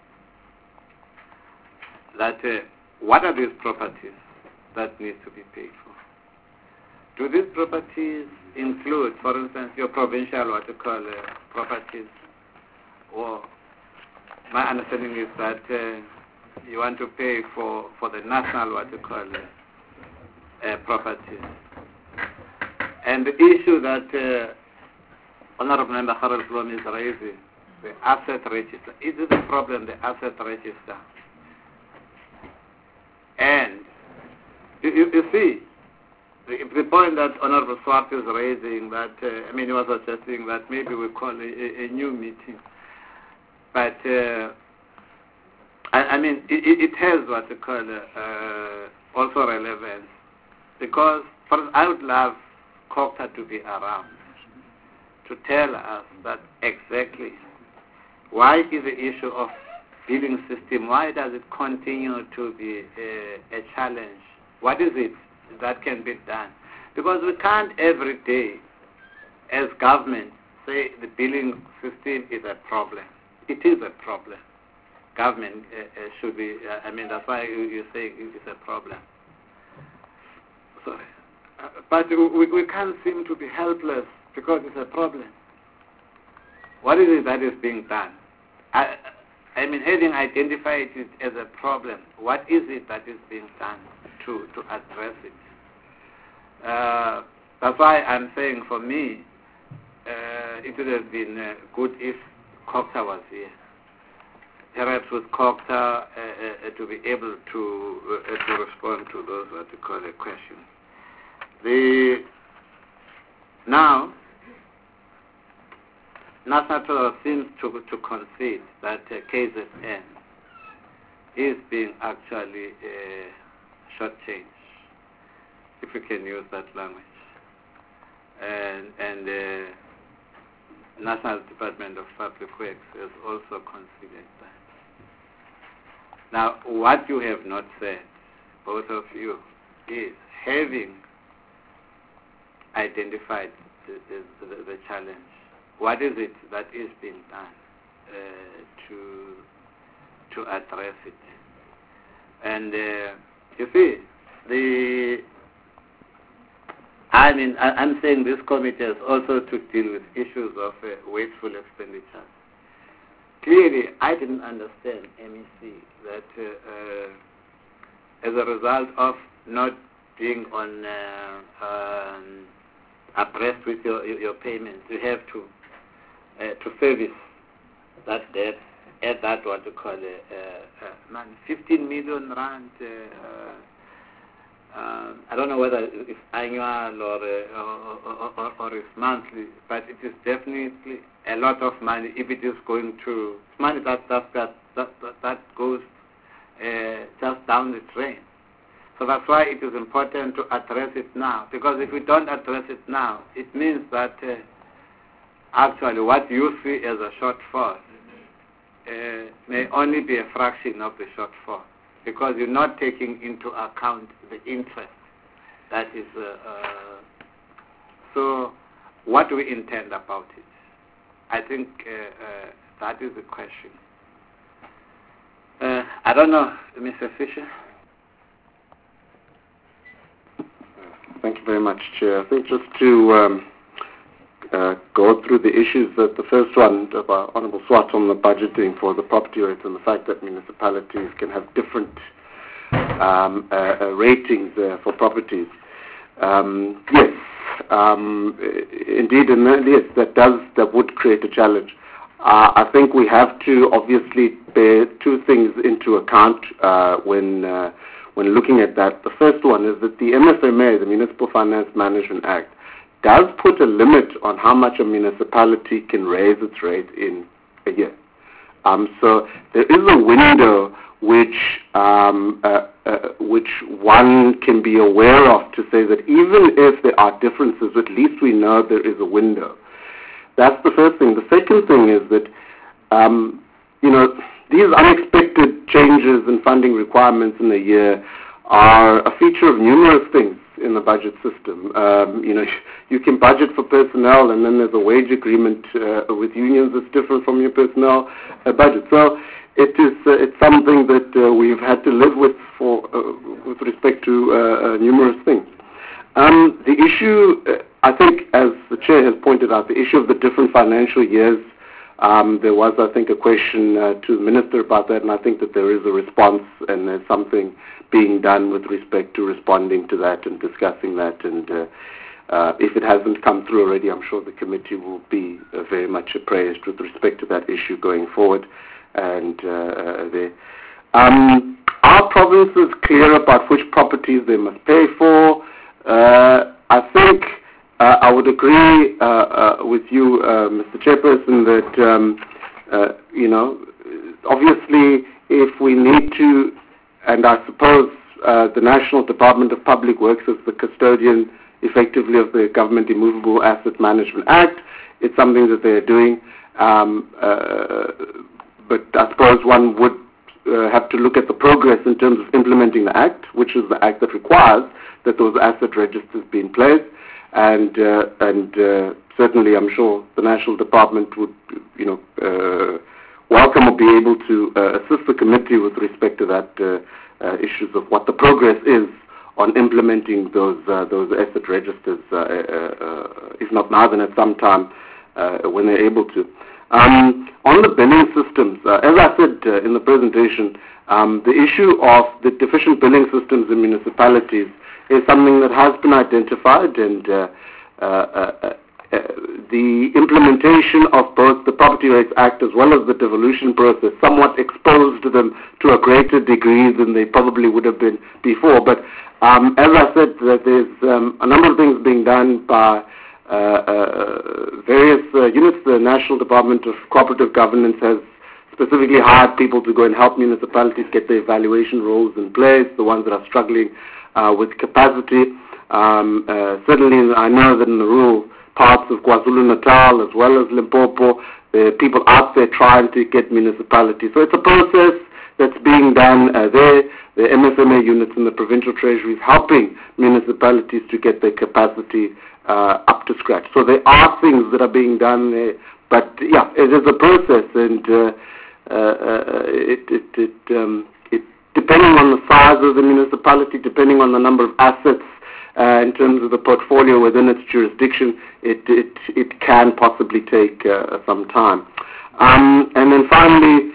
S1: that what are these properties that need to be paid for? Do these properties include, for instance, your provincial properties? Or my understanding is that you want to pay for the national properties. And the issue that Honorable Member Harold Blom is raising, the asset register. Is it a problem, the asset register? And you see, the point that Honorable Swart is raising, that he was suggesting that maybe we call a new meeting. But it has also relevance, because I would love COGTA to be around to tell us that exactly why is the issue of billing system, why does it continue to be a challenge? What is it that can be done? Because we can't every day, as government, say the billing system is a problem. It is a problem. Government should be, that's why you say it is a problem. Sorry. But we can't seem to be helpless because it's a problem. What is it that is being done? Having identified it as a problem, what is it that is being done to address it? That's why I'm saying, for me, it would have been good if COGTA was here. Perhaps with COGTA to be able to respond to those questions. Now, National Treasury seems to concede that KZN is being actually shortchanged, if we can use that language. and National Department of Public Works has also considered that. Now, what you have not said, both of you, is having identified the challenge, what is it that is being done to address it? And you see, I'm saying this committee has also to deal with issues of wasteful expenditures. Clearly, I didn't understand, MEC, that as a result of not being on abreast with your payments, you have to service that debt at that what you call 15 million rand. I don't know whether it's annual or it's monthly, but it is definitely a lot of money if it is going to money that goes just down the drain. So that's why it is important to address it now, because if we don't address it now, it means that actually what you see as a shortfall may only be a fraction of the shortfall, because you're not taking into account the interest that is. So what do we intend about it? I think that is the question. I don't know, Mr. Fisher.
S7: Thank you very much, Chair. I think just to go through the issues, that the first one of our Honourable Swart on the budgeting for the property rates and the fact that municipalities can have different ratings for properties. Yes, indeed, and yes, that would create a challenge. I think we have to obviously bear two things into account when looking at that. The first one is that the MFMA, the Municipal Finance Management Act, does put a limit on how much a municipality can raise its rate in a year. So there is a window which one can be aware of to say that even if there are differences, at least we know there is a window. That's the first thing. The second thing is that, these unexpected changes in funding requirements in a year are a feature of numerous things in the budget system. You can budget for personnel, and then there's a wage agreement with unions that's different from your personnel budget. So it's something that we've had to live with with respect to numerous things. The issue, I think, as the Chair has pointed out, the issue of the different financial years, there was, I think, a question to the Minister about that, and I think that there is a response and there's something being done with respect to responding to that and discussing that. And if it hasn't come through already, I'm sure the committee will be very much appraised with respect to that issue going forward. And our province is clear about which properties they must pay for. I think I would agree with you, Mr. Chairperson, that, obviously if we need to, and I suppose the National Department of Public Works is the custodian effectively of the Government Immovable Asset Management Act. It's something that they're doing. But I suppose one would have to look at the progress in terms of implementing the Act, which is the Act that requires that those asset registers be in place. And certainly I'm sure the National Department would, welcome or be able to assist the committee with respect to that issues of what the progress is on implementing those asset registers, if not now, then at some time when they're able to. On the billing systems, as I said in the presentation, the issue of the deficient billing systems in municipalities is something that has been identified, and the implementation of both the Property Rights Act as well as the devolution process somewhat exposed them to a greater degree than they probably would have been before. But as I said, there's a number of things being done by various units. The National Department of Cooperative Governance has specifically hired people to go and help municipalities get their evaluation roles in place, the ones that are struggling with capacity. Certainly, I know that in the rural parts of KwaZulu-Natal as well as Limpopo, the people out there trying to get municipalities. So it's a process that's being done there. The MSMA units in the provincial treasuries helping municipalities to get their capacity up to scratch. So there are things that are being done there, but yeah, it is a process, and depending on the size of the municipality, depending on the number of assets in terms of the portfolio within its jurisdiction, it can possibly take some time. And then finally,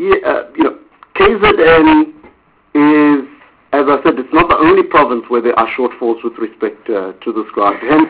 S7: KZN is, as I said, it's not the only province where there are shortfalls with respect to this grant. Hence,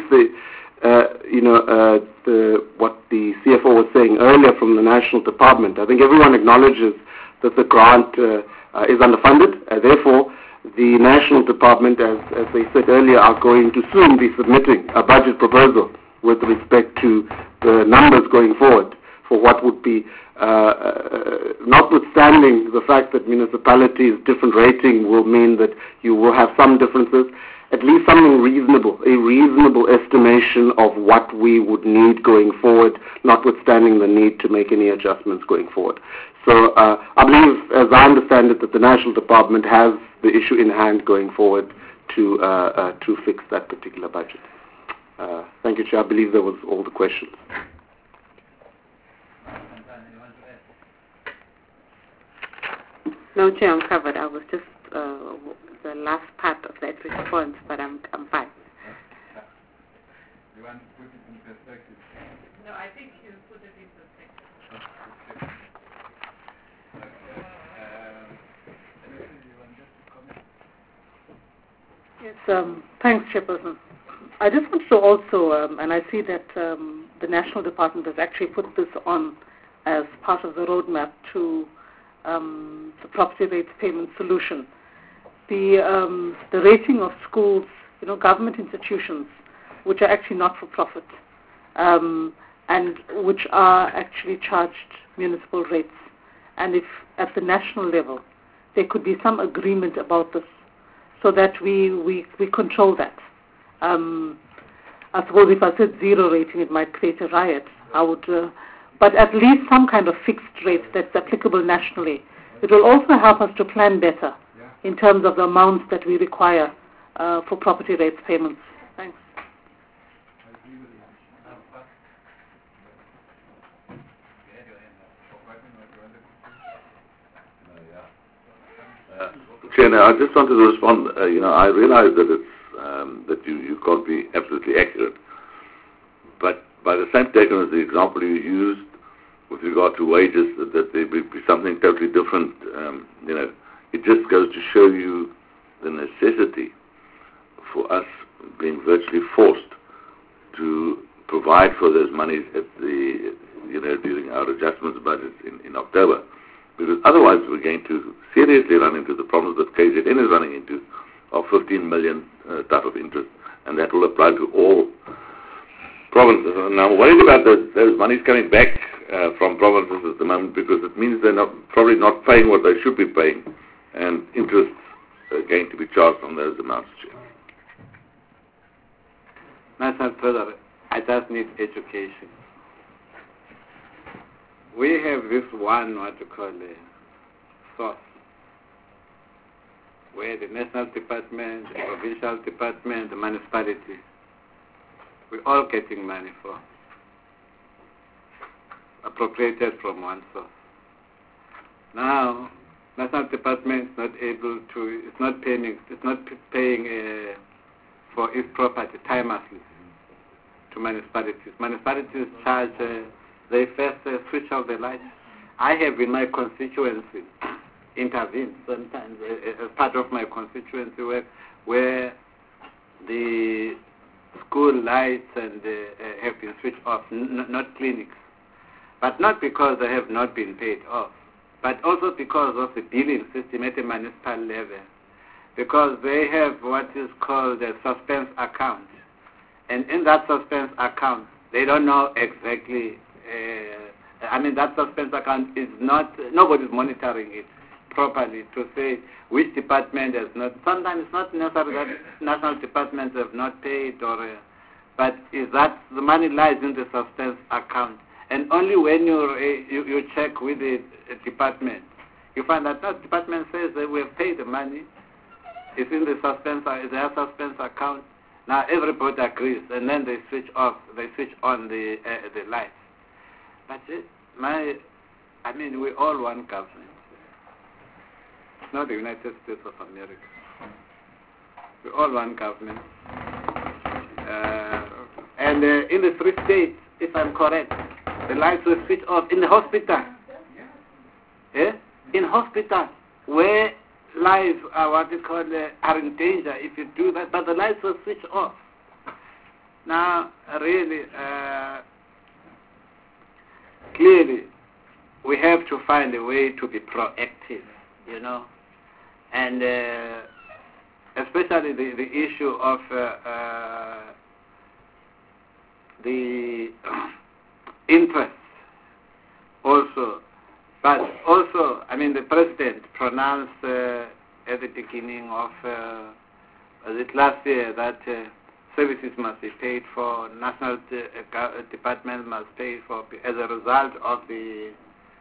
S7: what the CFO was saying earlier from the National Department. I think everyone acknowledges that the grant is underfunded. Therefore, the National Department, as they said earlier, are going to soon be submitting a budget proposal with respect to the numbers going forward for what would be, notwithstanding the fact that municipalities' different rating will mean that you will have some differences, at least something reasonable, a reasonable estimation of what we would need going forward, notwithstanding the need to make any adjustments going forward. So I believe, as I understand it, that the National Department has the issue in hand going forward to fix that particular budget. Thank you, Chair. I believe that was all the questions.
S3: No, Chair, I'm covered. I was just the last part of that response, but I'm fine.
S1: You want to put it in perspective?
S2: No, I think you put it in perspective. Yes, thanks, Chairperson. I just want to also, and I see that the National Department has actually put this on as part of the roadmap to the property rates payment solution. The rating of schools, government institutions, which are actually not-for-profit, and which are actually charged municipal rates. And if at the national level there could be some agreement about this, so that we control that. I suppose if I said zero rating, it might create a riot. But at least some kind of fixed rate that's applicable nationally. It will also help us to plan better in terms of the amounts that we require for property rates payments. Thanks.
S5: Chair, I just wanted to respond. I realize that it's that you can't be absolutely accurate, but by the same token as the example you used with regard to wages, that there would be something totally different. It just goes to show you the necessity for us being virtually forced to provide for those monies at the during our adjustments budget in October. Because otherwise we're going to seriously run into the problems that KZN is running into of 15 million type of interest, and that will apply to all provinces. And I'm worried about those monies coming back from provinces at the moment, because it means they're probably not paying what they should be paying, and interest are going to be charged on those amounts.
S1: Nothing further. I just need education. We have this one, what you call a source, where the national department, the provincial department, the municipality, we're all getting money for, appropriated from one source. Now, national department is not able to, it's not paying for its property timelessly to municipalities. Municipalities charge. They first switch off the lights. I have in my constituency intervened sometimes as part of my constituency work, where the school lights and have been switched off, not clinics, but not because they have not been paid off, but also because of the billing system at the municipal level, because they have what is called a suspense account, and in that suspense account they don't know exactly. That suspense account is not, nobody's monitoring it properly to say which department has not. Sometimes it's not necessary that national departments have not paid, but is that the money lies in the substance account, and only when you check with the department, you find that that department says that we have paid the money. It's in the their suspense account. Now everybody agrees, and then they switch on the lights. But we all one government. It's not the United States of America. We all one government. And in the 3 states, if I'm correct, the lights were switched off in the hospital. Yeah? In hospital, where lives are are in danger if you do that, but the lights were switched off. Now, really, clearly, we have to find a way to be proactive, and especially the issue of the interest also. But also, the President pronounced at the beginning of last year that services must be paid for, national department must pay for as a result of the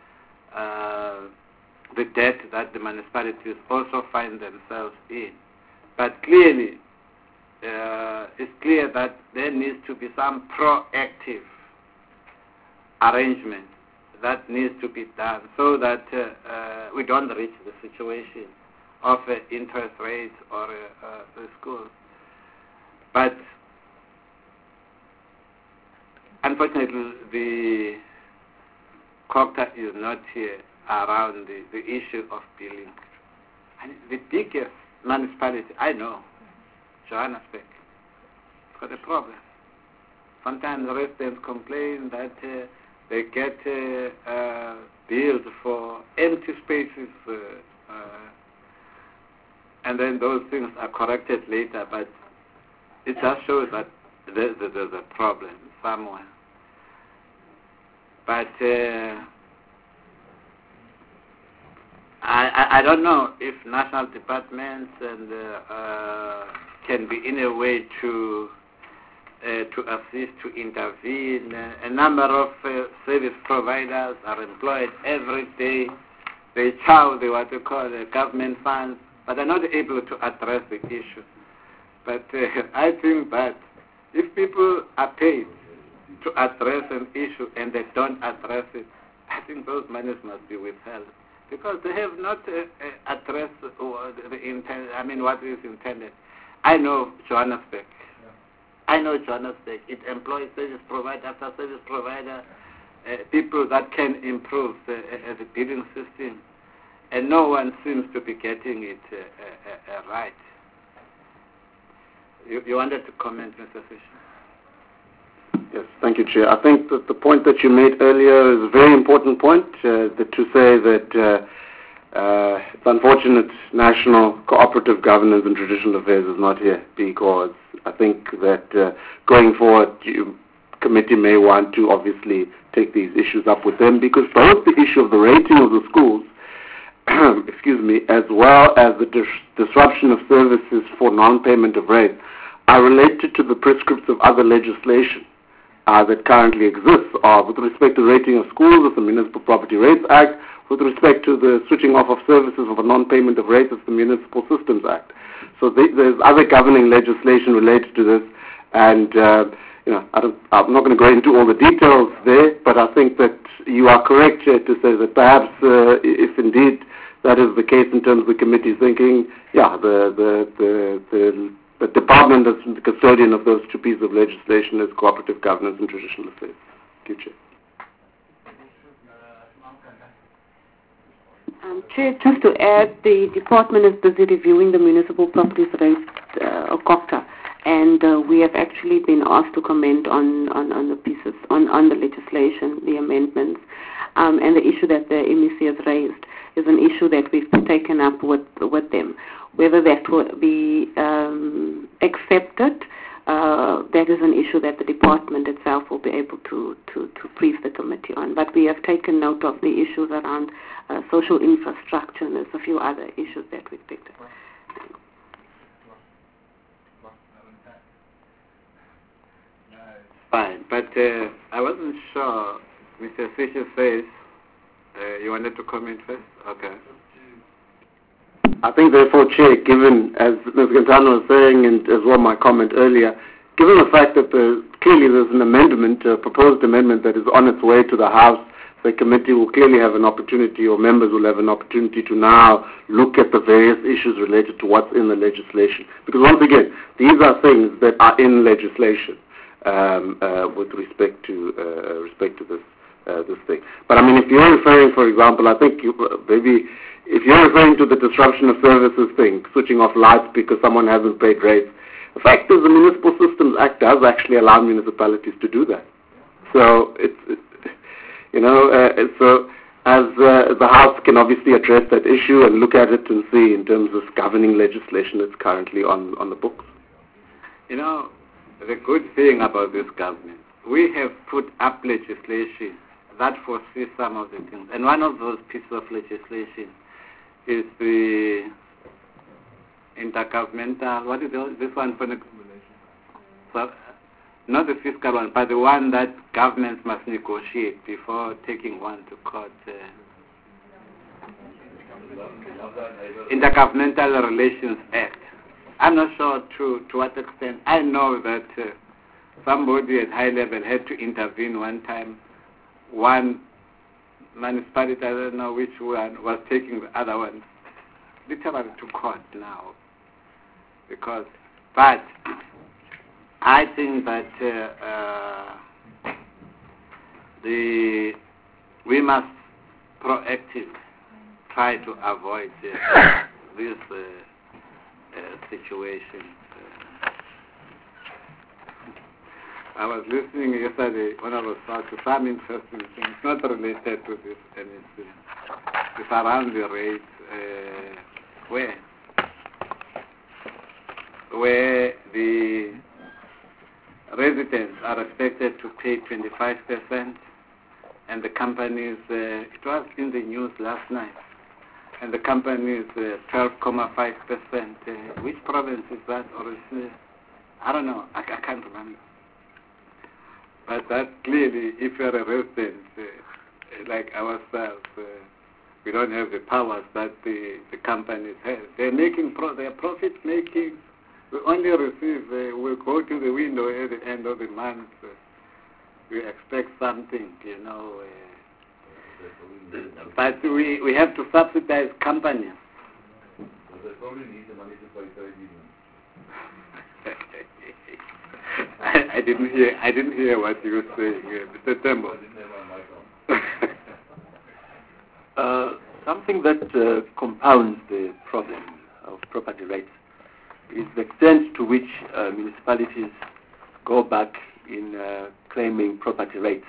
S1: debt that the municipalities also find themselves in. But clearly, it's clear that there needs to be some proactive arrangement that needs to be done so that we don't reach the situation of interest rates or the schools. But unfortunately, the COGTA is not here around the issue of billing. And the biggest municipality I know, Johannesburg, got a problem. Sometimes residents complain that they get billed for empty spaces, and then those things are corrected later, but it just shows that there's a problem somewhere. But I don't know if national departments can be in a way to assist, to intervene. A number of service providers are employed every day. They chow the government funds, but they're not able to address the issue. But I think that if people are paid to address an issue and they don't address it, I think those monies must be withheld because they have not addressed the intent. What is intended. I know Johannesburg. It employs service provider after service provider, people that can improve the billing system, and no one seems to be getting it right. You wanted to comment, Mr. Fisher?
S7: Yes, thank you, Chair. I think that the point that you made earlier is a very important point, to say that it's unfortunate national cooperative governance and traditional affairs is not here, because I think that going forward, committee may want to obviously take these issues up with them, because both the issue of the rating of the schools, as well as the disruption of services for non-payment of rates are related to the prescripts of other legislation that currently exists with respect to rating of schools of the Municipal Property Rates Act, with respect to the switching off of services of a non-payment of rates of the Municipal Systems Act. So there's other governing legislation related to this, and I'm not going to go into all the details there, but I think that you are correct, Chair, to say that perhaps if indeed that is the case in terms of the committee's thinking, the department that's the custodian of those two pieces of legislation is cooperative governance and traditional affairs. Thank you, Chair.
S4: Chair, just to add, the department is busy reviewing the municipal properties rates of COGTA, and we have actually been asked to comment on the pieces, on the legislation, the amendments, and the issue that the MEC has raised is an issue that we've taken up with them. Whether that will be accepted that is an issue that the department itself will be able to brief the committee on. But we have taken note of the issues around social infrastructure, and there's a few other issues that we've picked up.
S1: Fine, but I wasn't sure. Mr. Fisher says you wanted to comment first? Okay.
S7: I think, therefore, Chair, given, as Ms. Gantano was saying, and as well my comment earlier, given the fact that clearly there's an amendment, a proposed amendment that is on its way to the House, the committee will clearly have an opportunity, or members will have an opportunity to now look at the various issues related to what's in the legislation. Because once again, these are things that are in legislation with respect to this thing. But I mean, if you're referring, for example, I think maybe if you're referring to the disruption of services thing, switching off lights because someone hasn't paid rates, the fact is the Municipal Systems Act does actually allow municipalities to do that. So so as the House can obviously address that issue and look at it and see in terms of governing legislation that's currently on the books.
S1: You know, the good thing about this government, we have put up legislation that foresees some of the things. And one of those pieces of legislation is the intergovernmental, what is this one for the, not the fiscal one, but the one that governments must negotiate before taking one to court. Intergovernmental Relations Act. I'm not sure to what extent. I know that somebody at high level had to intervene one time. One municipality, I don't know which one, was taking the other one literally to court now. But I think that we must proactively try to avoid this situation. I was listening yesterday when I was talking to some interesting things, not related to this, and it's around the rate where the residents are expected to pay 25%, and the companies, it was in the news last night, and the company is 12.5%. Which province is that? Or is I don't know. I can't remember. But that clearly, if you're a resident like ourselves, we don't have the powers that the companies have. They're making they're profit making. We only receive. We go to the window at the end of the month. We expect something, but we have to subsidize companies.
S5: They probably need the money to pay 30 million.
S1: I didn't hear what you were saying, Mr. Tembo.
S9: Something that compounds the problem of property rights is the extent to which municipalities go back in claiming property rights.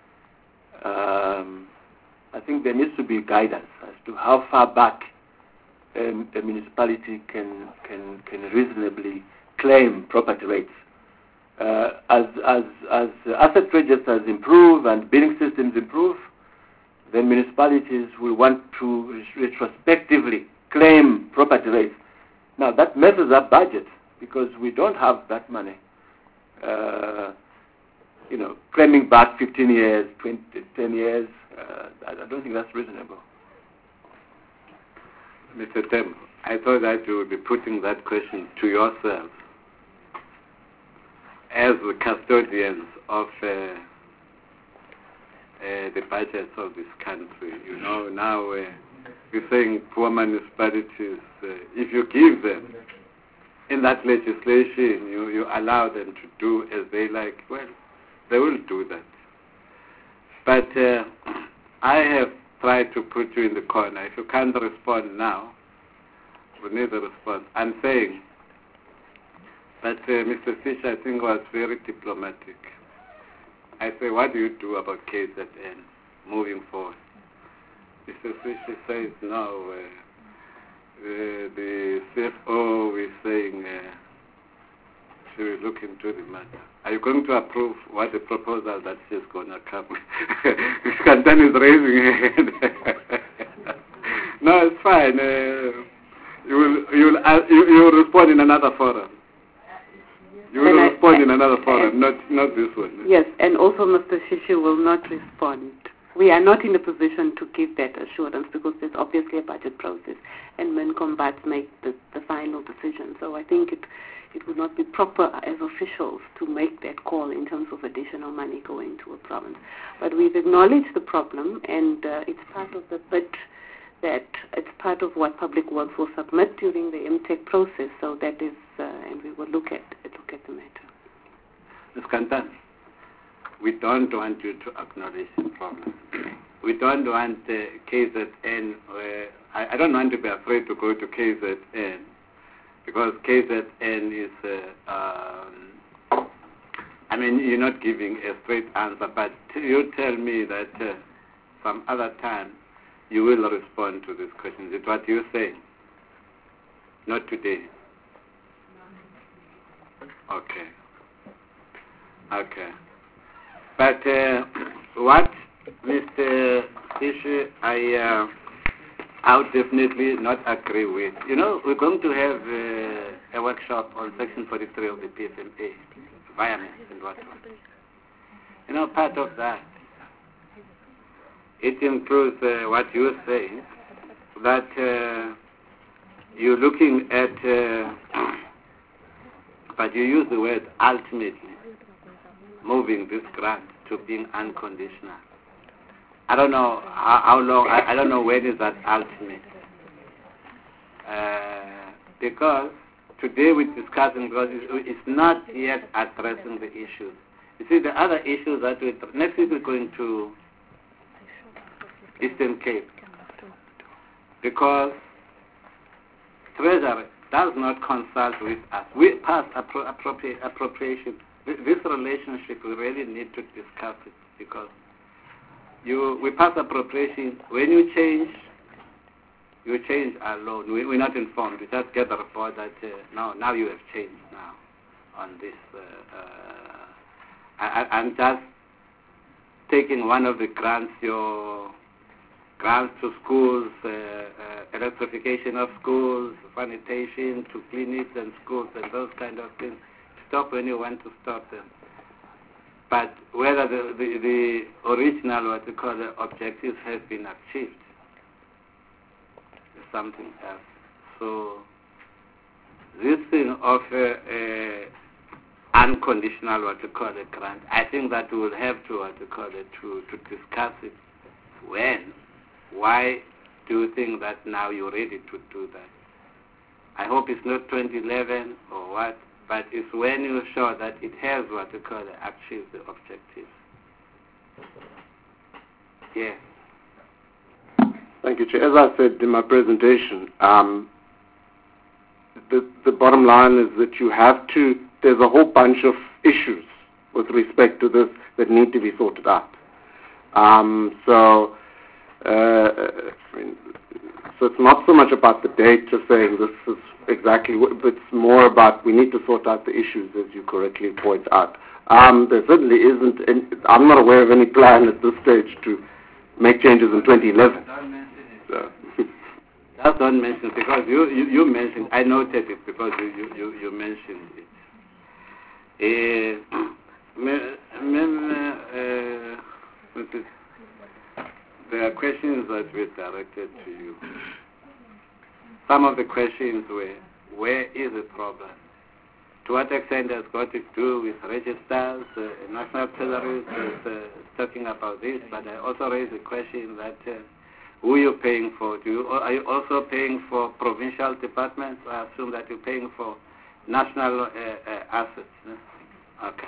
S9: I think there needs to be guidance as to how far back a municipality can reasonably claim property rights. As asset registers improve and billing systems improve, then municipalities will want to retrospectively claim property rights. Now that messes up budget because we don't have that money. Claiming back 15 years, 10 years, I don't think that's reasonable.
S1: Mr. Tembo, I thought that you would be putting that question to yourself as the custodians of the budgets of this country. Now we're saying poor municipalities, if you give them in that legislation, you allow them to do as they like, well, they will do that. But I have tried to put you in the corner. If you can't respond now, we need a response. I'm saying that Mr. Fisher, I think, was very diplomatic. I say, what do you do about KZN moving forward? Mr. Fisher says, no, the CFO is saying will look into the matter. Are you going to approve what the proposal that is going to come? Skantan is raising her hand. No, it's fine. You will respond in another forum. You will respond in another forum, not this one.
S4: Yes, and also Mr. Shishi will not respond. We are not in a position to give that assurance because there's obviously a budget process and Mincombats make the final decision. So I think it would not be proper as officials to make that call in terms of additional money going to a province. But we've acknowledged the problem and it's part of the bid that it's part of what Public Works will submit during the MTech process. So that is, and we will look at the matter.
S1: Ms. Kantan, we don't want you to acknowledge the problem. We don't want KZN. I don't want to be afraid to go to KZN because KZN is. I mean, you're not giving a straight answer, but you tell me that some other time you will respond to these questions. Is what you're saying? Not today. Okay. Okay. But what, Mr. Fisher, I would definitely not agree with. You know, we're going to have a workshop on Section 43 of the PFMA, environment and whatnot. You know, part of that, it includes what you're saying, that you're looking at, but you use the word ultimately, moving this grant to being unconditional. I don't know how long, I don't know when is that ultimate. Because today we're discussing, because it's not yet addressing the issues. You see, the other issues that next week we're going to Eastern Cape. Because Treasury does not consult with us. We pass appropriation. This relationship, we really need to discuss it because we pass appropriation. When you change alone. We're not informed. We just get the report that now you have changed now on this. I'm just taking one of the grants, your grants to schools, electrification of schools, sanitation to clinics and schools and those kind of things. Stop when you want to stop them. But whether the original, what we call the objectives, have been achieved is something else. So this thing of unconditional, what we call a grant, I think that we will have to, what we call it, to discuss it. When? Why do you think that now you're ready to do that? I hope it's not 2011 or what, but it's when you show that it has what we call achieved the objectives. Yes.
S7: Thank you, Chair. As I said in my presentation, the bottom line is that there's a whole bunch of issues with respect to this that need to be sorted out. So it's not so much about the date of saying this is exactly what, but it's more about we need to sort out the issues, as you correctly point out. There certainly isn't, I'm not aware of any plan at this stage to make changes in 2011.
S1: Just don't mention it, because you mentioned, I noted it because you mentioned it. There are questions that were directed to you. Some of the questions were, where is the problem? To what extent has got to do with registers, national treasuries talking about this, but I also raised the question that who are you paying for? Are you also paying for provincial departments? I assume that you're paying for national assets. Okay.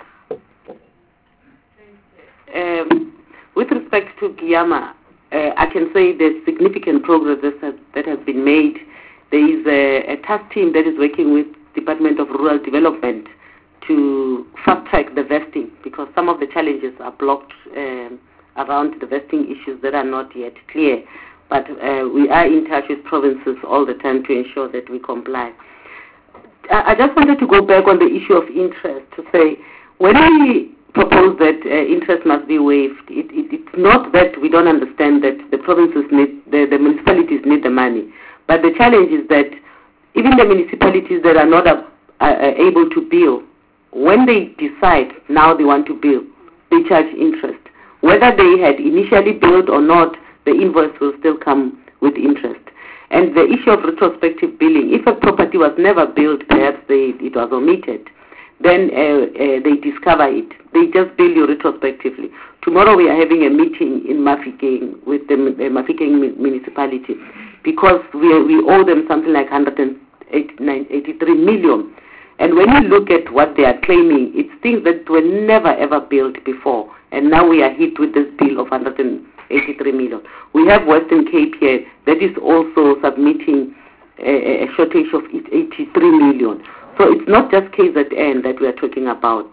S3: With respect to Giyama, I can say there's significant progress that has been made. There is a task team that is working with Department of Rural Development to fast-track the vesting, because some of the challenges are blocked around the vesting issues that are not yet clear. But we are in touch with provinces all the time to ensure that we comply. I just wanted to go back on the issue of interest to say, when we propose that interest must be waived, it's not that we don't understand that the provinces need, the municipalities need the money, but the challenge is that even the municipalities that are not able to bill, when they decide now they want to bill, they charge interest. Whether they had initially billed or not, the invoice will still come with interest. And the issue of retrospective billing, if a property was never billed, perhaps it was omitted, then they discover it. They just bill you retrospectively. Tomorrow we are having a meeting in Mafikeng with the Mafikeng municipality because we owe them something like 183 million. And when you look at what they are claiming, it's things that were never ever billed before. And now we are hit with this bill of 183 million. We have Western Cape here that is also submitting a shortage of 83 million. So it's not just KZN that we are talking about.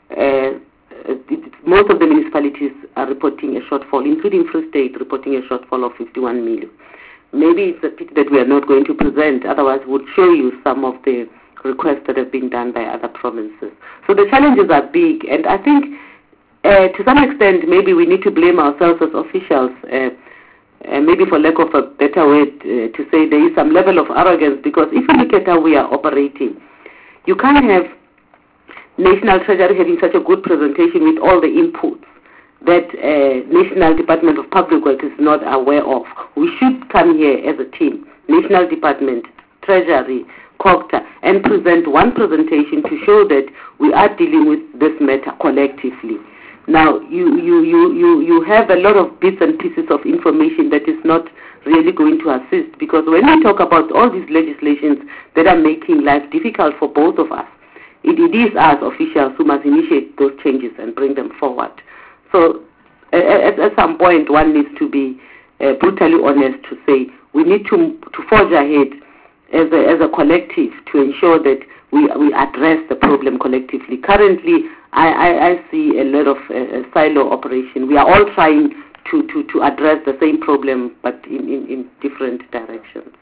S3: Most of the municipalities are reporting a shortfall, including Free State reporting a shortfall of 51 million. Maybe it's a pity that we are not going to present, otherwise we would show you some of the requests that have been done by other provinces. So the challenges are big, and I think to some extent maybe we need to blame ourselves as officials, maybe for lack of a better word to say there is some level of arrogance, because if you look at how we are operating, you can't have National Treasury having such a good presentation with all the inputs that National Department of Public Works is not aware of. We should come here as a team, National Department, Treasury, COGTA, and present one presentation to show that we are dealing with this matter collectively. Now, you have a lot of bits and pieces of information that is not really going to assist, because when we talk about all these legislations that are making life difficult for both of us, it is us officials who must initiate those changes and bring them forward. So at some point one needs to be brutally honest to say we need to forge ahead as a collective to ensure that we address the problem collectively. Currently, I see a lot of silo operation. We are all trying to address the same problem, but in different directions.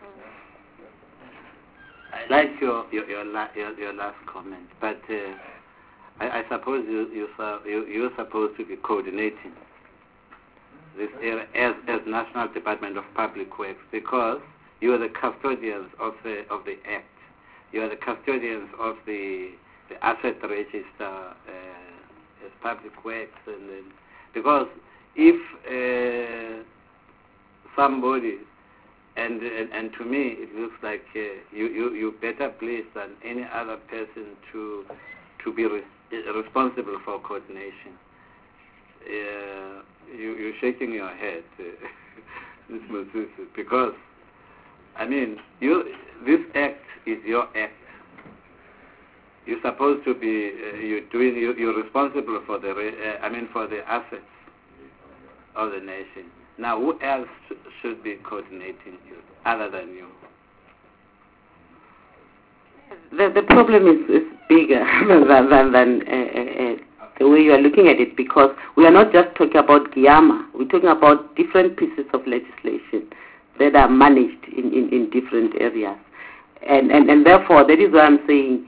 S1: I like your last comment, but I suppose you're supposed to be coordinating this area as National Department of Public Works, because you are the custodians of the Act. You are the custodians of the asset register as Public Works, and then, because if somebody, and to me it looks like you better placed than any other person to be responsible for coordination. You're shaking your head, Ms. Moses, because I mean, this act is your act. You're supposed to be you're responsible for for the assets of the nation. Now, who else should be coordinating you other than you?
S3: The problem is bigger than the way you are looking at it, because we are not just talking about Giyama. We're talking about different pieces of legislation that are managed in different areas. And therefore, that is why I'm saying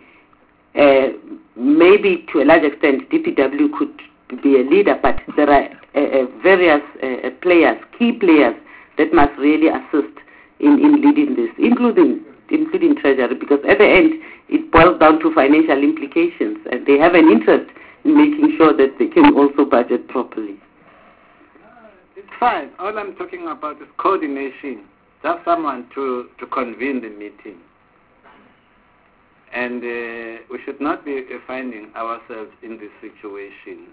S3: maybe to a large extent DPW could be a leader, but there are various players, key players, that must really assist in leading this, including Treasury, because at the end it boils down to financial implications, and they have an interest in making sure that they can also budget properly.
S1: It's fine. All I'm talking about is coordination. Just someone to convene the meeting. And we should not be finding ourselves in this situation.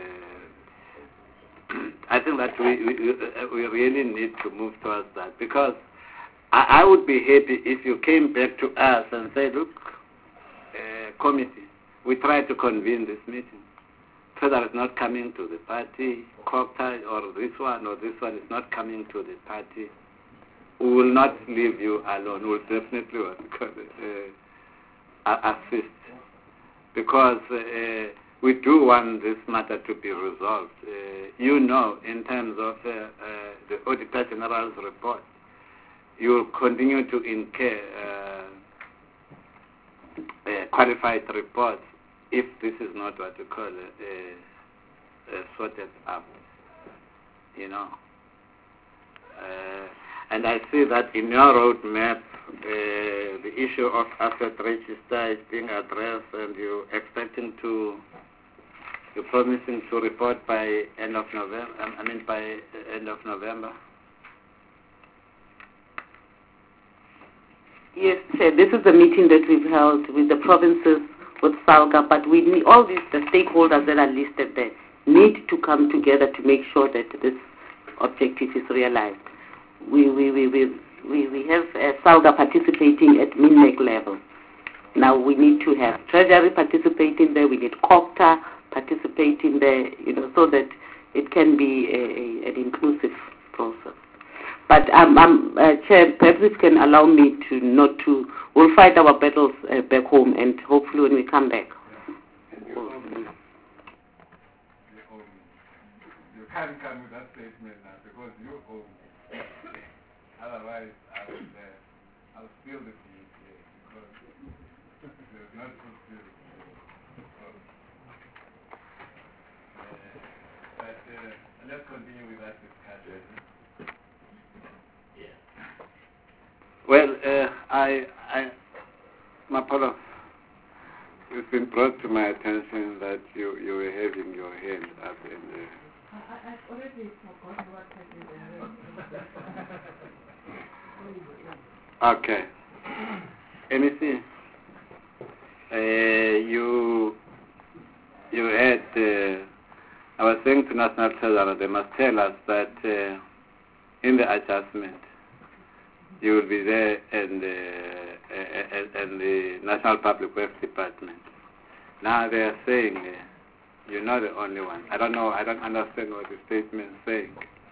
S1: I think that we really need to move towards that, because I would be happy if you came back to us and said, look, committee, we tried to convene this meeting. Federal is not coming to the party, COGTA or this one is not coming to the party. We will not leave you alone. We will definitely assist, because we do want this matter to be resolved. In terms of the Auditor General's report, you will continue to incur qualified reports if this is not what you call sorted up, you know. And I see that in your roadmap, the issue of asset register is being addressed, and you're promising to report by end of November. By end of November.
S3: Yes, Chair. This is the meeting that we've held with the provinces, with SALGA, but we need all the stakeholders that are listed there need to come together to make sure that this objective is realized. We have SALGA participating at MINMEC level. Now we need to have Treasury participating there. We need COGTA participating there, you know, so that it can be an inclusive process. But Chair, perhaps this can allow me we'll fight our battles back home, and hopefully when we come back.
S10: You can't come with that statement now because you owe me. Otherwise, I'll spill the tea here because there's not fulfilled. But let's continue with that discussion.
S1: Well, Mapolo, it's been brought to my attention that you were having your hand up in the...
S2: I've already forgotten what I did.
S1: Okay. MEC, you had... I was saying to National Treasury, they must tell us that in the adjustment, you will be there and the National Public Works Department. Now they are saying you're not the only one. I don't know. I don't understand what the statement is saying.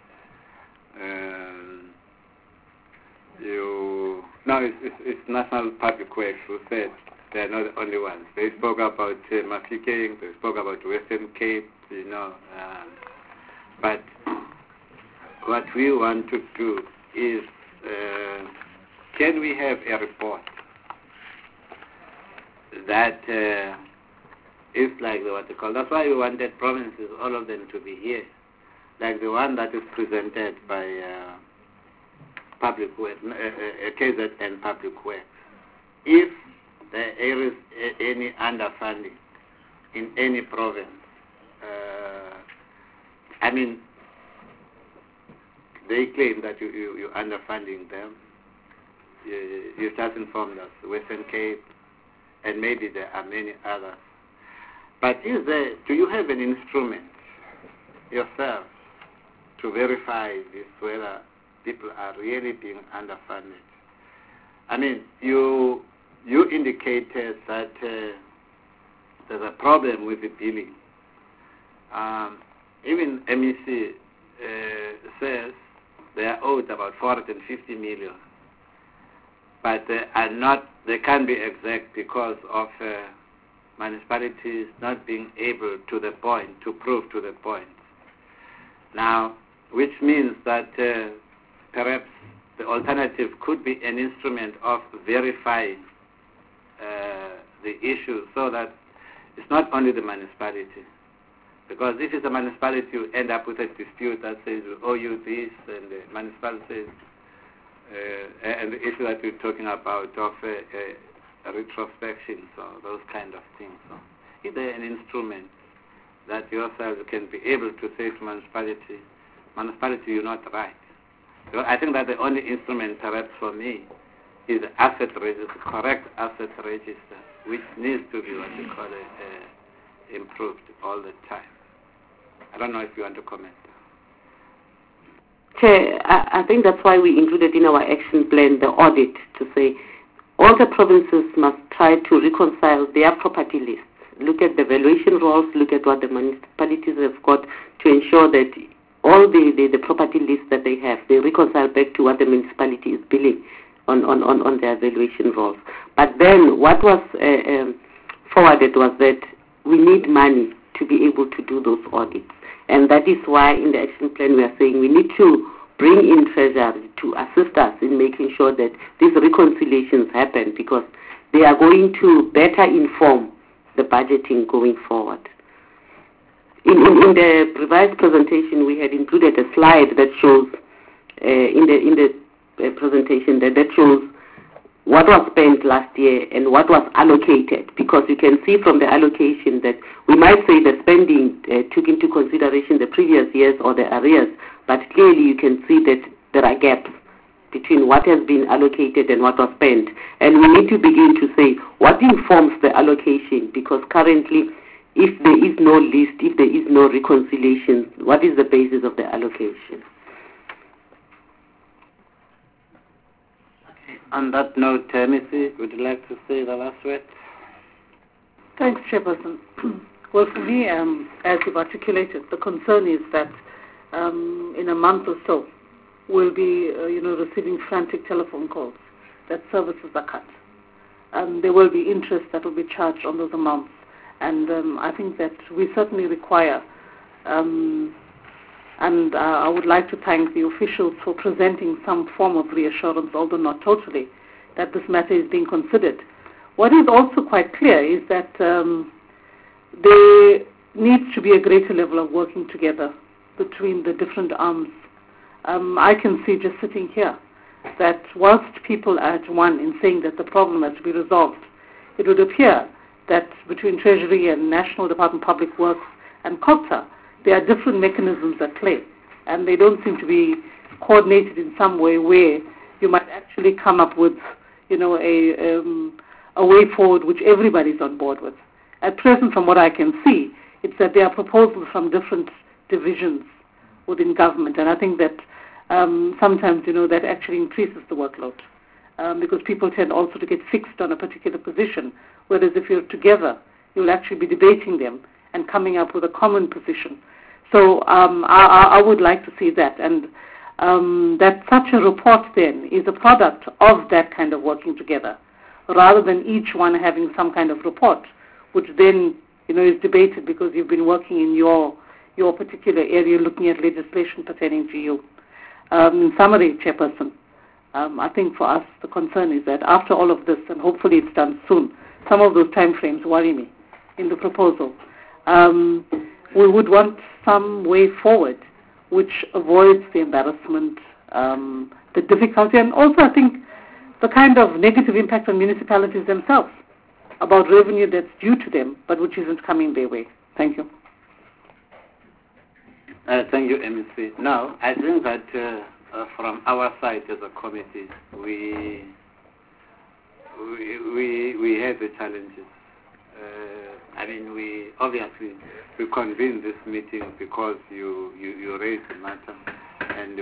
S1: It's National Public Works who said they are not the only ones. They spoke about Mafikeng. They spoke about Western Cape. You know, but what we want to do is. Can we have a report that is like what they call? That's why we wanted provinces, all of them, to be here, like the one that is presented by Public Works, KZN Public Works. If there is any underfunding in any province, they claim that you're underfunding them. You just informed us, Western Cape, and maybe there are many others. But do you have an instrument yourself to verify this, whether people are really being underfunded? You indicated that there's a problem with the billing. Even MEC says they are owed about 450 million. But they can't be exact because of municipalities not being able to prove to the point. Now, which means that perhaps the alternative could be an instrument of verifying the issue so that it's not only the municipality. Because if it's a municipality, you end up with a dispute that says, we owe you this, and the municipality says, and the issue that we're talking about of a retrospection, so those kind of things. So, is there an instrument that yourself can be able to say to municipality, you're not right? So I think that the only instrument, perhaps for me, is the asset register, correct asset register, which needs to be what you call improved all the time. I don't know if you want to comment.
S3: Chair, I think that's why we included in our action plan the audit to say all the provinces must try to reconcile their property lists, look at the valuation rolls, look at what the municipalities have got to ensure that all the property lists that they have, they reconcile back to what the municipality is billing on their valuation rolls. But then what was forwarded was that we need money to be able to do those audits. And that is why in the action plan we are saying we need to bring in Treasury to assist us in making sure that these reconciliations happen, because they are going to better inform the budgeting going forward. In the revised presentation, we had included a slide that shows, in the presentation, that shows what was spent last year and what was allocated, because you can see from the allocation that we might say the spending took into consideration the previous years or the arrears, but clearly you can see that there are gaps between what has been allocated and what was spent. And we need to begin to say what informs the allocation, because currently, if there is no list, if there is no reconciliation, what is the basis of the allocation?
S1: On that note, Missy, would you like to say the last word?
S2: Thanks, Chairperson. Well, for me, as you've articulated, the concern is that in a month or so, we'll be, receiving frantic telephone calls that services are cut. There will be interest that will be charged on those amounts. And I think that we certainly require, and I would like to thank the officials for presenting some form of reassurance, although not totally, that this matter is being considered. What is also quite clear is that there needs to be a greater level of working together between the different arms. I can see just sitting here that whilst people are at one in saying that the problem has to be resolved, it would appear that between Treasury and National Department of Public Works and COGTA, there are different mechanisms at play, and they don't seem to be coordinated in some way where you might actually come up with, a way forward which everybody's on board with. At present, from what I can see, it's that there are proposals from different divisions within government, and I think that sometimes, that actually increases the workload, because people tend also to get fixed on a particular position, whereas if you're together, you'll actually be debating them and coming up with a common position. So I would like to see that, and that such a report then is a product of that kind of working together, rather than each one having some kind of report, which then is debated because you've been working in your particular area looking at legislation pertaining to you. In summary, Chairperson, I think for us the concern is that after all of this, and hopefully it's done soon, some of those time frames worry me in the proposal. We would want some way forward which avoids the embarrassment, the difficulty, and also I think the kind of negative impact on municipalities themselves about revenue that's due to them but which isn't coming their way. Thank you.
S1: Thank you, MEC. Now, I think that from our side as a committee, we have the challenges. We obviously convened this meeting because you raised the matter, and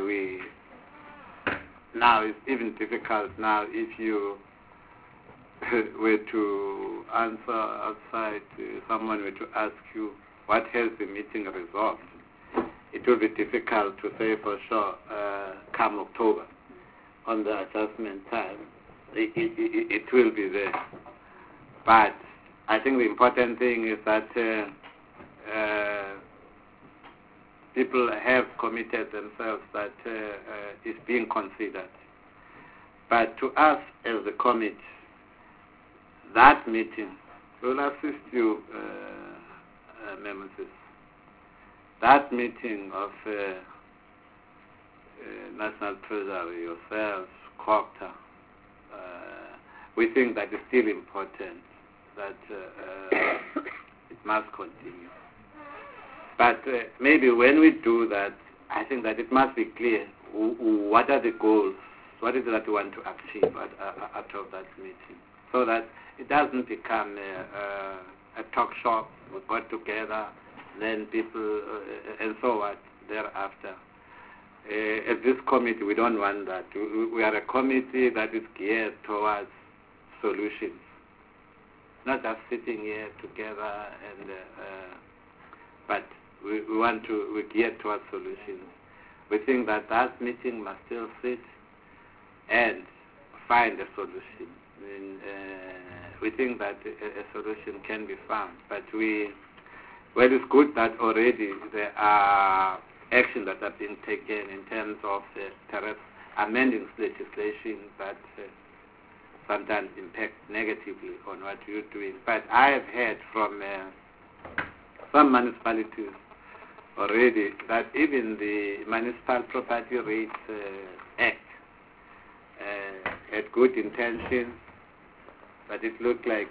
S1: now it's even difficult now if you were to answer outside, someone were to ask you what has the meeting resolved. It will be difficult to say for sure come October on the adjustment time. It will be there. But I think the important thing is that people have committed themselves that it's being considered. But to us as the committee, that meeting will assist you, members. That meeting of National Treasury, yourselves, COGTA, we think that it's still important, that it must continue. But maybe when we do that, I think that it must be clear what are the goals, what is it that we want to achieve out of that meeting, so that it doesn't become a talk shop. We got together, then people, and so on thereafter. At this committee, we don't want that. We are a committee that is geared towards solutions, not just sitting here together, but we're geared towards solutions. We think that meeting must still sit and find a solution. We think that a solution can be found, but it's good that already there are actions that have been taken in terms of perhaps amending legislation that sometimes impacts negatively on what you're doing. But I have heard from some municipalities already that even the Municipal Property Rates Act had good intentions, but it looked like,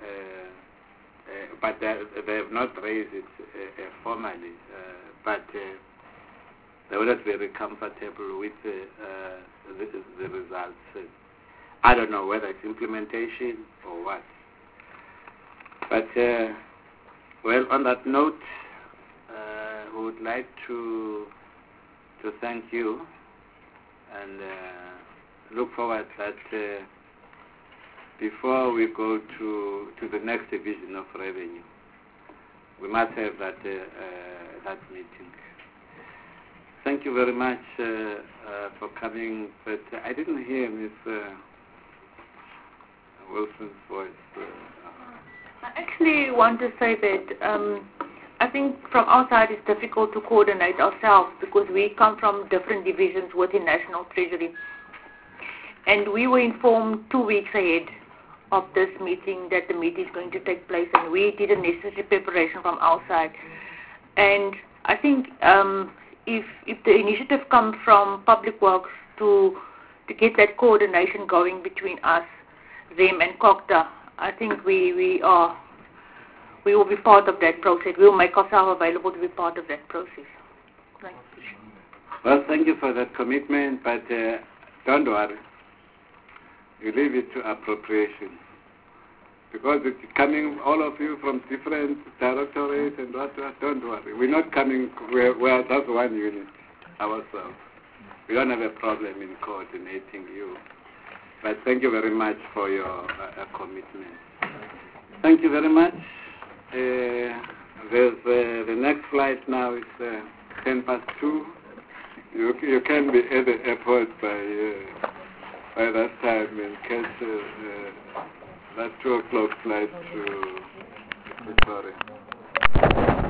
S1: but they have not raised it formally. But they were not very comfortable with the results. I don't know whether it's implementation or what. But, well, on that note, we would like to thank you and look forward that before we go to the next division of revenue, we must have that meeting. Thank you very much for coming, but I didn't hear Ms. Wilson's voice.
S11: I actually want to say that I think from our side it's difficult to coordinate ourselves because we come from different divisions within National Treasury. And we were informed 2 weeks ahead of this meeting that the meeting is going to take place, and we did a necessary preparation from our side. And I think if the initiative comes from Public Works to get that coordination going between us, them and COGTA, I think we will be part of that process. We will make ourselves available to be part of that process. Thank you.
S1: Well, thank you for that commitment, but don't worry. You leave it to appropriation. Because it's coming, all of you from different directorates and what, don't worry. We're not coming, we're just one unit ourselves. We don't have a problem in coordinating you. But thank you very much for your commitment. Thank you very much. There's the next flight now is 2:10. You can be at the airport by that time and catch that 2 o'clock flight to Victoria.